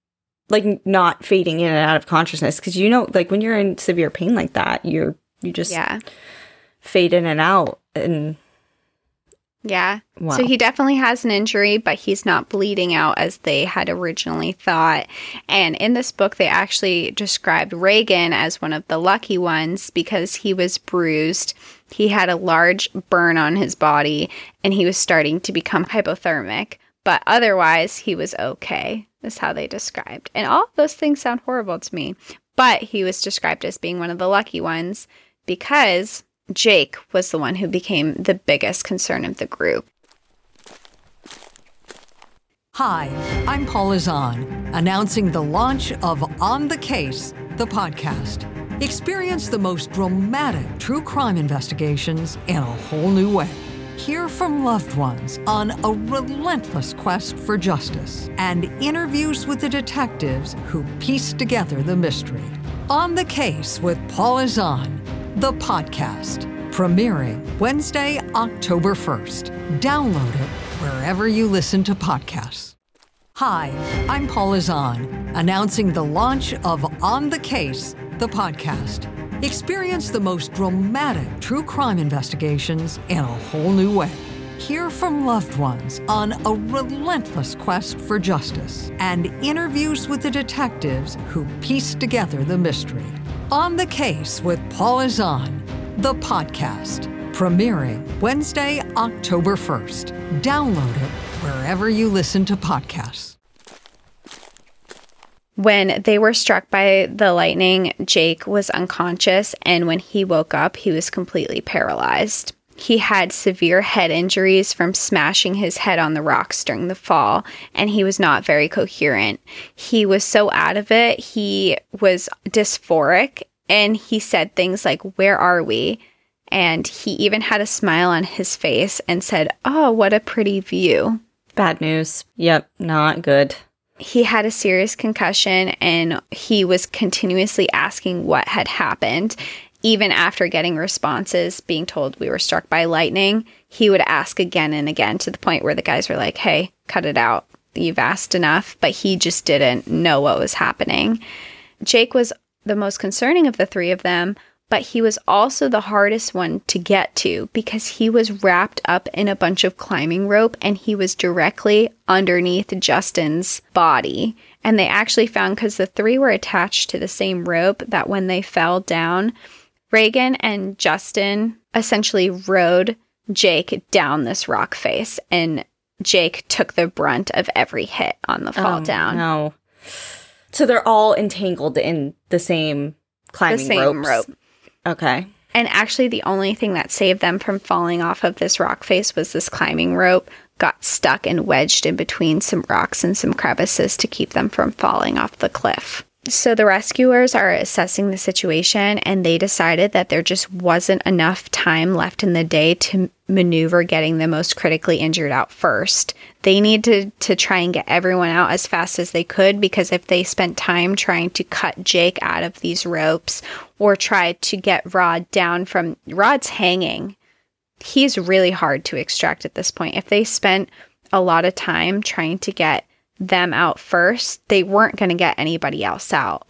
like not fading in and out of consciousness. Because like when you're in severe pain like that, you just fade in and out. And yeah. Wow. So he definitely has an injury, but he's not bleeding out as they had originally thought. And in this book, they actually described Reagan as one of the lucky ones because he was bruised. He had a large burn on his body and he was starting to become hypothermic. But otherwise, he was okay, is how they described. And all of those things sound horrible to me. But he was described as being one of the lucky ones because Jake was the one who became the biggest concern of the group. Hi, I'm Paula Zahn, announcing the launch of On the Case, the podcast. Experience the most dramatic true crime investigations in a whole new way. Hear from loved ones on a relentless quest for justice and interviews with the detectives who piece together the mystery. On the Case with Paula Zahn, the podcast, premiering Wednesday, October 1st. Download it wherever you listen to podcasts. Hi, I'm Paula Zahn, announcing the launch of On the Case, the podcast. Experience the most dramatic true crime investigations in a whole new way. Hear from loved ones on a relentless quest for justice and interviews with the detectives who piece together the mystery. On the Case with Paula Zahn, the podcast, premiering Wednesday, October 1st. Download it wherever you listen to podcasts. When they were struck by the lightning, Jake was unconscious, and when he woke up, he was completely paralyzed. He had severe head injuries from smashing his head on the rocks during the fall, and he was not very coherent. He was so out of it, he was dysphoric, and he said things like, "Where are we?" And he even had a smile on his face and said, "Oh, what a pretty view." Bad news. Yep, not good. He had a serious concussion, and he was continuously asking what had happened. Even after getting responses, being told we were struck by lightning, he would ask again and again to the point where the guys were like, "Hey, cut it out. You've asked enough." But he just didn't know what was happening. Jake was the most concerning of the three of them, but he was also the hardest one to get to because he was wrapped up in a bunch of climbing rope and he was directly underneath Justin's body. And they actually found, because the three were attached to the same rope, that when they fell down, Reagan and Justin essentially rode Jake down this rock face, and Jake took the brunt of every hit on the fall down. No. So they're all entangled in the same climbing rope. Okay. And actually, the only thing that saved them from falling off of this rock face was this climbing rope got stuck and wedged in between some rocks and some crevices to keep them from falling off the cliff. So the rescuers are assessing the situation, and they decided that there just wasn't enough time left in the day to maneuver getting the most critically injured out first. They needed to try and get everyone out as fast as they could, because if they spent time trying to cut Jake out of these ropes or tried to get Rod down from... Rod's hanging. He's really hard to extract at this point. If they spent a lot of time trying to get them out first, they weren't going to get anybody else out.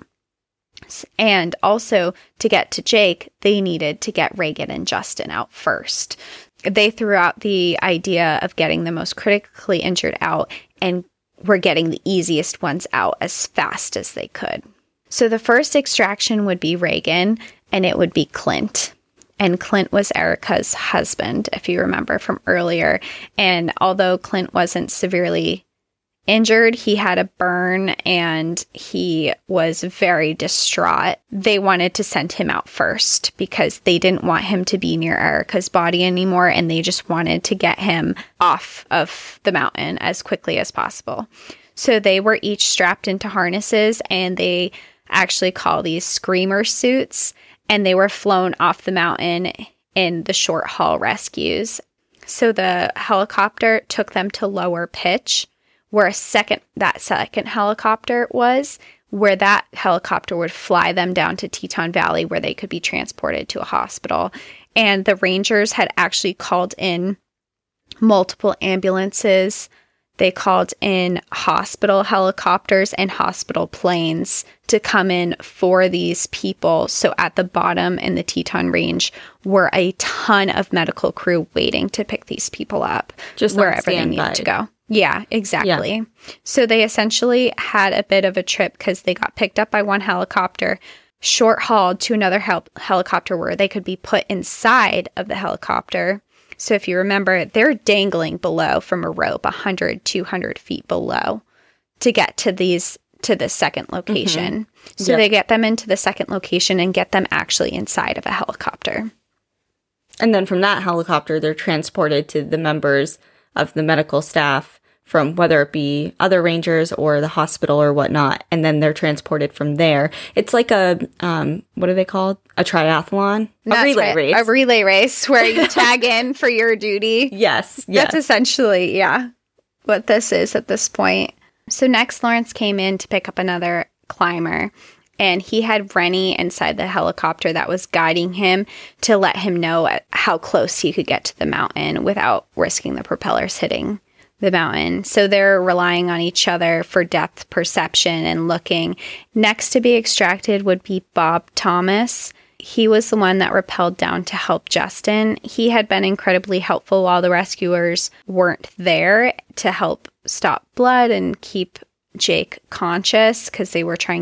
And also, to get to Jake, they needed to get Reagan and Justin out first. They threw out the idea of getting the most critically injured out and were getting the easiest ones out as fast as they could. So the first extraction would be Reagan, and it would be Clint. And Clint was Erica's husband, if you remember from earlier. And although Clint wasn't severely injured, he had a burn and he was very distraught. They wanted to send him out first because they didn't want him to be near Erica's body anymore, and they just wanted to get him off of the mountain as quickly as possible. So they were each strapped into harnesses, and they actually call these screamer suits, and they were flown off the mountain in the short haul rescues. So the helicopter took them to Lower Pitch, where that second helicopter was, where that helicopter would fly them down to Teton Valley, where they could be transported to a hospital. And the Rangers had actually called in multiple ambulances. They called in hospital helicopters and hospital planes to come in for these people. So at the bottom in the Teton Range were a ton of medical crew waiting to pick these people up just wherever they needed to go. Yeah, exactly. Yeah. So they essentially had a bit of a trip because they got picked up by one helicopter, short hauled to another helicopter where they could be put inside of the helicopter. So if you remember, they're dangling below from a rope 100, 200 feet below to get to this second location. Mm-hmm. So they get them into the second location and get them actually inside of a helicopter. And then from that helicopter, they're transported to the members of the medical staff from whether it be other rangers or the hospital or whatnot. And then they're transported from there. It's like a, what are they called? A triathlon? A relay race. A relay race where you tag in for your duty. Yes. That's essentially, what this is at this point. So next, Lawrence came in to pick up another climber. And he had Rennie inside the helicopter that was guiding him to let him know how close he could get to the mountain without risking the propellers hitting the mountain. So they're relying on each other for depth perception and looking. Next to be extracted would be Bob Thomas. He was the one that rappelled down to help Justin. He had been incredibly helpful while the rescuers weren't there to help stop blood and keep Jake conscious because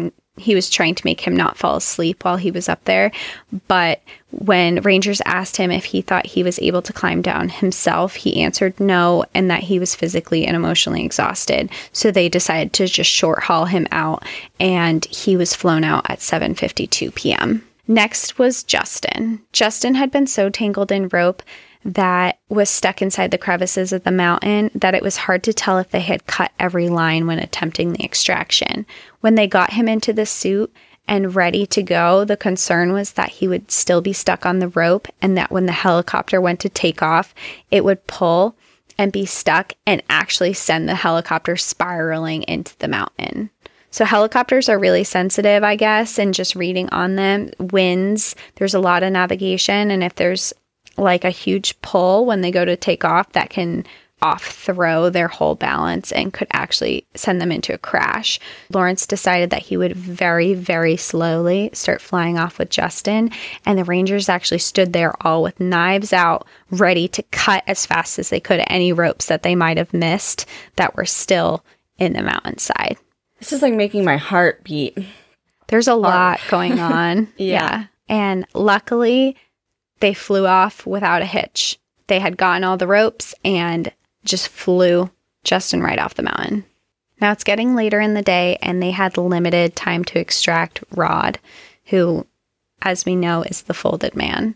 he was trying to make him not fall asleep while he was up there. But when Rangers asked him if he thought he was able to climb down himself, he answered no, and that he was physically and emotionally exhausted. So they decided to just short haul him out, and he was flown out at 7:52 p.m. Next was Justin. Justin had been so tangled in rope that was stuck inside the crevices of the mountain that it was hard to tell if they had cut every line when attempting the extraction. When they got him into the suit and ready to go, the concern was that he would still be stuck on the rope and that when the helicopter went to take off, it would pull and be stuck and actually send the helicopter spiraling into the mountain. So helicopters are really sensitive, I guess, and just reading on them, winds, there's a lot of navigation, and if there's like a huge pull when they go to take off, that can off-throw their whole balance and could actually send them into a crash. Lawrence decided that he would very, very slowly start flying off with Justin, and the Rangers actually stood there all with knives out, ready to cut as fast as they could any ropes that they might have missed that were still in the mountainside. This is like making my heart beat. There's a lot going on. Yeah. And luckily, they flew off without a hitch. They had gotten all the ropes and just flew Justin right off the mountain. Now it's getting later in the day and they had limited time to extract Rod, who, as we know, is the folded man.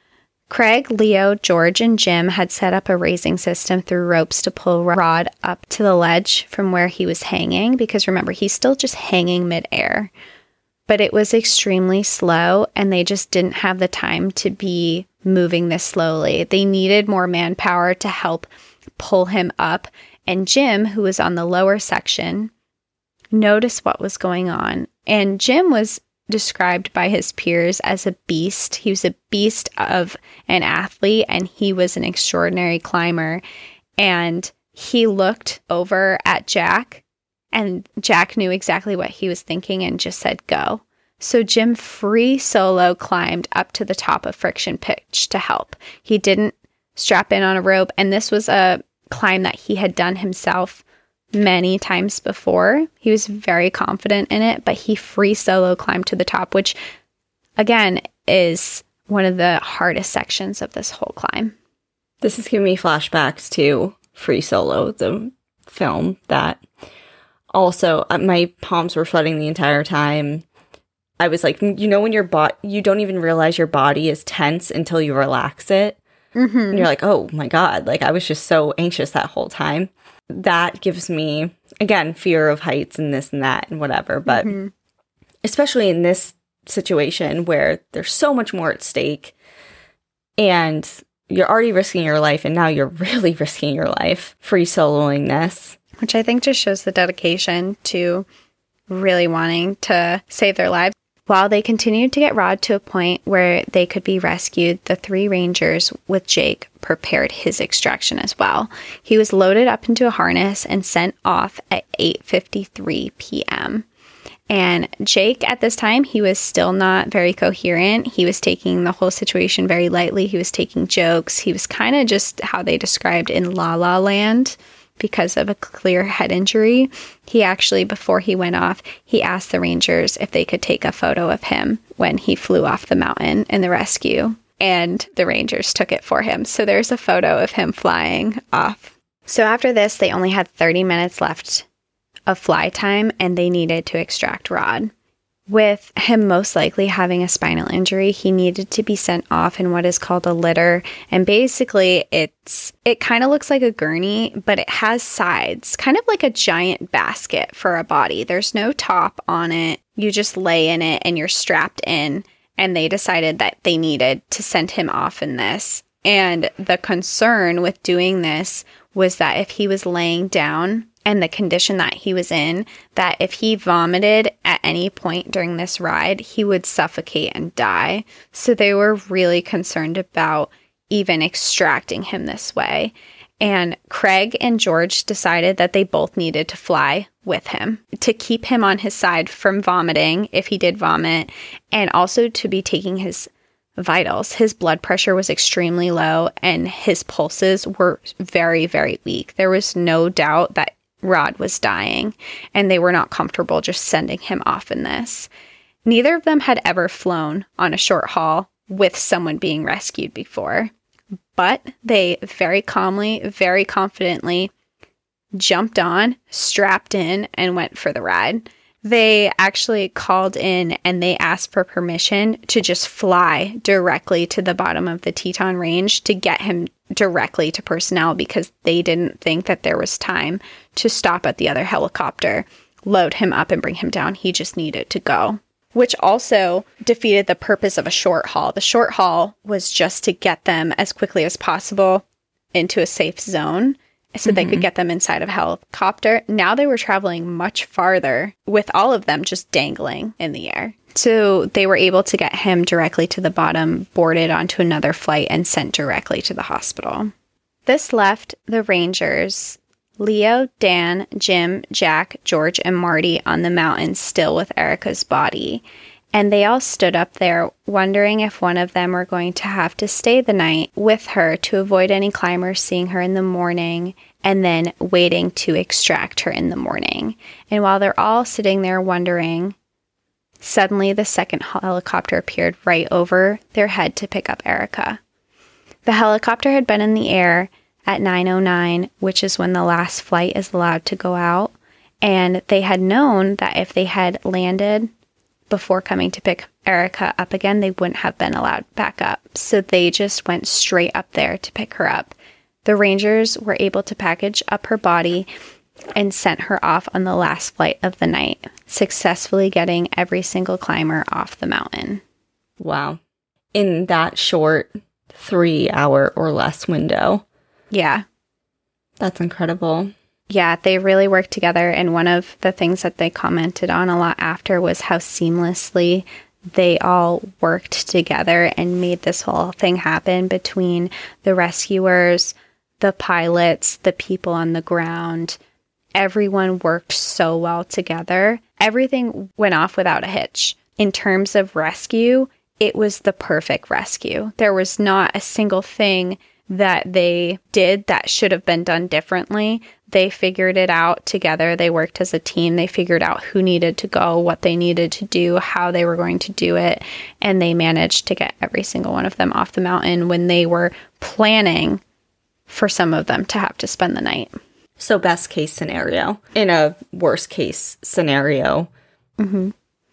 Craig, Leo, George, and Jim had set up a raising system through ropes to pull Rod up to the ledge from where he was hanging, because remember, he's still just hanging midair. But it was extremely slow, and they just didn't have the time to be moving this slowly. They needed more manpower to help pull him up, and Jim, who was on the lower section, noticed what was going on. And Jim was described by his peers as a beast. He was a beast of an athlete, and he was an extraordinary climber. And he looked over at Jack, and Jack knew exactly what he was thinking and just said, go. So Jim free solo climbed up to the top of Friction Pitch to help. He didn't strap in on a rope, and this was a climb that he had done himself many times before. He was very confident in it, but he free solo climbed to the top, which, again, is one of the hardest sections of this whole climb. This is giving me flashbacks to Free Solo, the film that... Also, my palms were sweating the entire time. I was like, you know, when your you don't even realize your body is tense until you relax it. Mm-hmm. And you're like, oh my God, like I was just so anxious that whole time. That gives me, again, fear of heights and this and that and whatever. But especially in this situation where there's so much more at stake and you're already risking your life and now you're really risking your life free soloing this. Which I think just shows the dedication to really wanting to save their lives. While they continued to get Rod to a point where they could be rescued, the 3 Rangers with Jake prepared his extraction as well. He was loaded up into a harness and sent off at 8:53 p.m. And Jake, at this time, he was still not very coherent. He was taking the whole situation very lightly. He was taking jokes. He was kind of just how they described in La La Land because of a clear head injury. He actually, before he went off, he asked the Rangers if they could take a photo of him when he flew off the mountain in the rescue. And the Rangers took it for him. So there's a photo of him flying off. So after this, they only had 30 minutes left of fly time, and they needed to extract Rod. With him most likely having a spinal injury, he needed to be sent off in what is called a litter. And basically, it kind of looks like a gurney, but it has sides, kind of like a giant basket for a body. There's no top on it. You just lay in it and you're strapped in. And they decided that they needed to send him off in this. And the concern with doing this was that if he was laying down, and the condition that he was in, that if he vomited at any point during this ride, he would suffocate and die. So they were really concerned about even extracting him this way. And Craig and George decided that they both needed to fly with him to keep him on his side from vomiting if he did vomit, and also to be taking his vitals. His blood pressure was extremely low and his pulses were very, very weak. There was no doubt that Rod was dying, and they were not comfortable just sending him off in this. Neither of them had ever flown on a short haul with someone being rescued before, but they very calmly, very confidently jumped on, strapped in, and went for the ride. They actually called in and they asked for permission to just fly directly to the bottom of the Teton Range to get him directly to personnel, because they didn't think that there was time to stop at the other helicopter, load him up, and bring him down. He just needed to go, which also defeated the purpose of a short haul. The short haul was just to get them as quickly as possible into a safe zone so they could get them inside of a helicopter. Now they were traveling much farther with all of them just dangling in the air. So they were able to get him directly to the bottom, boarded onto another flight, and sent directly to the hospital. This left the Rangers, Leo, Dan, Jim, Jack, George, and Marty on the mountain still with Erica's body. And they all stood up there wondering if one of them were going to have to stay the night with her to avoid any climbers seeing her in the morning, and then waiting to extract her in the morning. And while they're all sitting there wondering, suddenly the second helicopter appeared right over their head to pick up Erica. The helicopter had been in the air at 9:09, which is when the last flight is allowed to go out. And they had known that if they had landed before coming to pick Erica up again, they wouldn't have been allowed back up. So they just went straight up there to pick her up. The Rangers were able to package up her body and sent her off on the last flight of the night, successfully getting every single climber off the mountain. Wow. In that short 3-hour or less window. Yeah. That's incredible. Yeah, they really worked together, and one of the things that they commented on a lot after was how seamlessly they all worked together and made this whole thing happen between the rescuers, the pilots, the people on the ground. Everyone worked so well together. Everything went off without a hitch. In terms of rescue, it was the perfect rescue. There was not a single thing that they did that should have been done differently. They figured it out together. They worked as a team. They figured out who needed to go, what they needed to do, how they were going to do it. And they managed to get every single one of them off the mountain when they were planning for some of them to have to spend the night. So best case scenario. In a worst case scenario. Mm-hmm.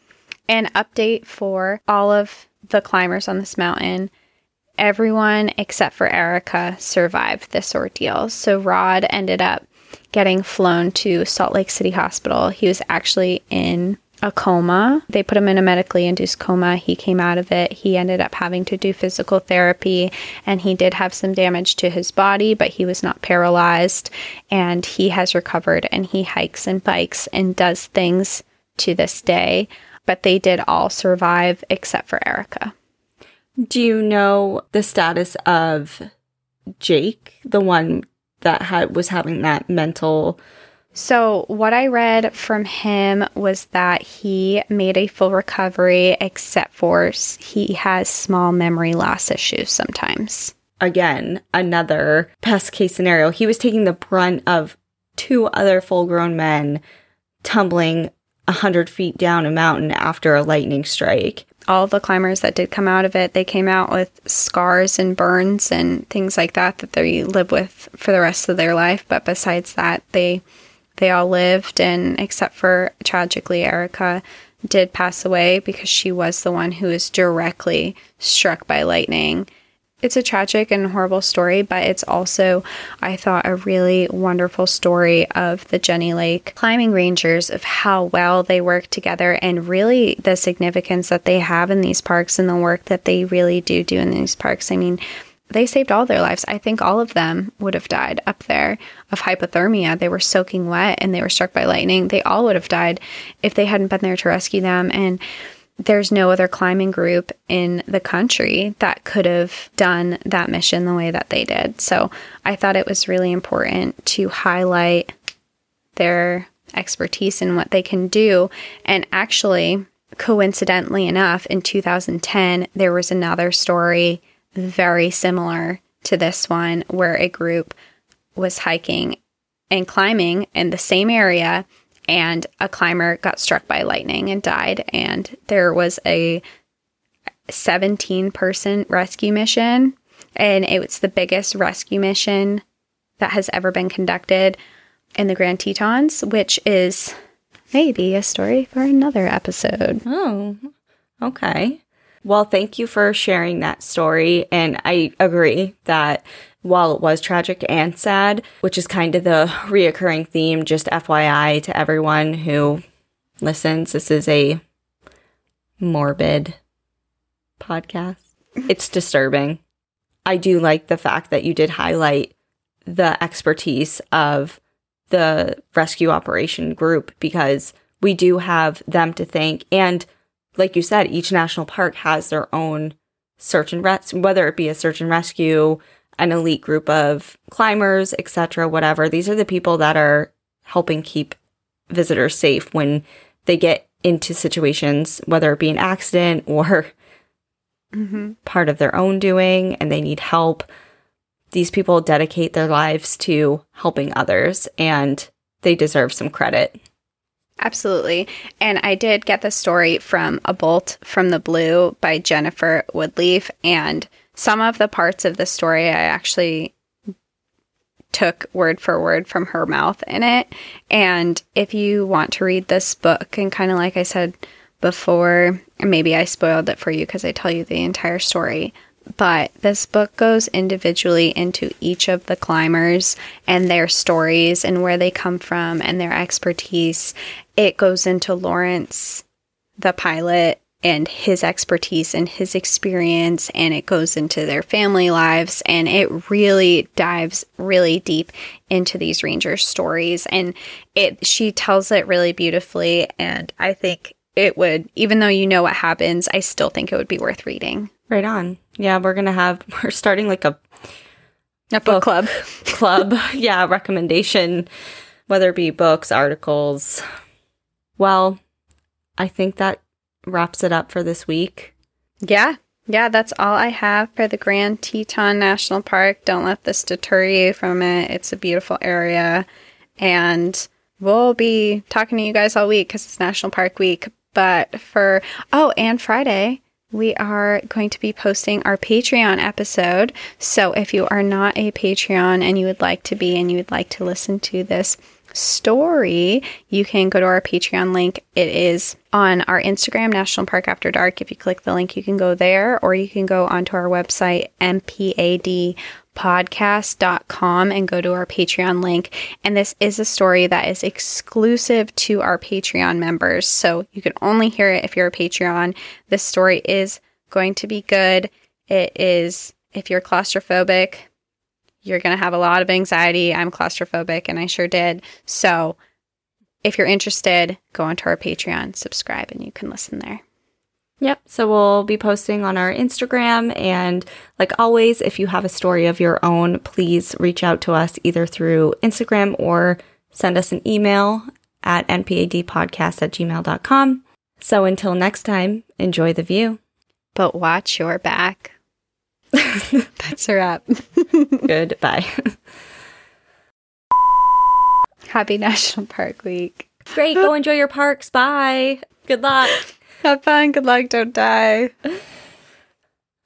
An update for all of the climbers on this mountain. Everyone except for Erica survived this ordeal. So Rod ended up getting flown to Salt Lake City Hospital. He was actually in a coma. They put him in a medically induced coma. He came out of it. He ended up having to do physical therapy, and he did have some damage to his body, but he was not paralyzed, and he has recovered, and he hikes and bikes and does things to this day. but they did all survive except for Erica. Do you know the status of Jake, the one that was having that mental... So what I read from him was that he made a full recovery, except for he has small memory loss issues sometimes. Again, another best case scenario. He was taking the brunt of 2 other full-grown men tumbling 100 feet down a mountain after a lightning strike. All the climbers that did come out of it, they came out with scars and burns and things like that they live with for the rest of their life. But besides that, they all lived, and except for, tragically, Erica did pass away because she was the one who was directly struck by lightning. It's a tragic and horrible story, but it's also, I thought, a really wonderful story of the Jenny Lake climbing rangers, of how well they work together, and really the significance that they have in these parks and the work that they really do in these parks. I mean, they saved all their lives. I think all of them would have died up there of hypothermia. They were soaking wet and they were struck by lightning. They all would have died if they hadn't been there to rescue them. And there's no other climbing group in the country that could have done that mission the way that they did. So I thought it was really important to highlight their expertise and what they can do. And actually, coincidentally enough, in 2010, there was another story very similar to this one, where a group was hiking and climbing in the same area, and a climber got struck by lightning and died. And there was a 17-person rescue mission, and it was the biggest rescue mission that has ever been conducted in the Grand Tetons, which is maybe a story for another episode. Oh, okay. Well, thank you for sharing that story. And I agree that while it was tragic and sad, which is kind of the reoccurring theme, just FYI to everyone who listens, this is a morbid podcast. It's disturbing. I do like the fact that you did highlight the expertise of the rescue operation group, because we do have them to thank. And like you said, each national park has their own search and rescue, whether it be a search and rescue, an elite group of climbers, etc., whatever. These are the people that are helping keep visitors safe when they get into situations, whether it be an accident or part of their own doing, and they need help. These people dedicate their lives to helping others, and they deserve some credit. Absolutely. And I did get the story from A Bolt from the Blue by Jennifer Woodleaf, and some of the parts of the story I actually took word for word from her mouth in it. And if you want to read this book, and kind of like I said before, maybe I spoiled it for you because I tell you the entire story, but this book goes individually into each of the climbers and their stories and where they come from and their expertise. It goes into Lawrence, the pilot, and his expertise and his experience, and it goes into their family lives, and it really dives really deep into these ranger stories. And she tells it really beautifully, and I think it would, even though you know what happens, I still think it would be worth reading. Right on. Yeah, we're starting like a book club. Yeah, recommendation, whether it be books, articles. Well, I think that wraps it up for this week. Yeah, that's all I have for the Grand Teton National Park. Don't let this deter you from it. It's a beautiful area, and we'll be talking to you guys all week because it's National Park Week. But and Friday, we are going to be posting our Patreon episode. So if you are not a Patreon and you would like to be, and you would like to listen to this story, you can go to our Patreon link. It is on our Instagram, National Park After Dark. If you click the link, you can go there, or you can go onto our website, mpadpodcast.com, and go to our Patreon link. And this is a story that is exclusive to our Patreon members, so you can only hear it if you're a Patreon. This story is going to be good. It is, if you're claustrophobic, you're going to have a lot of anxiety. I'm claustrophobic, and I sure did. So if you're interested, go onto our Patreon, subscribe, and you can listen there. Yep. So we'll be posting on our Instagram. And like always, if you have a story of your own, please reach out to us either through Instagram or send us an email at npadpodcast@gmail.com. So until next time, enjoy the view. But watch your back. That's a wrap. Goodbye. Happy National Park Week. Great. Go enjoy your parks. Bye. Good luck. Have fun. Good luck. Don't die.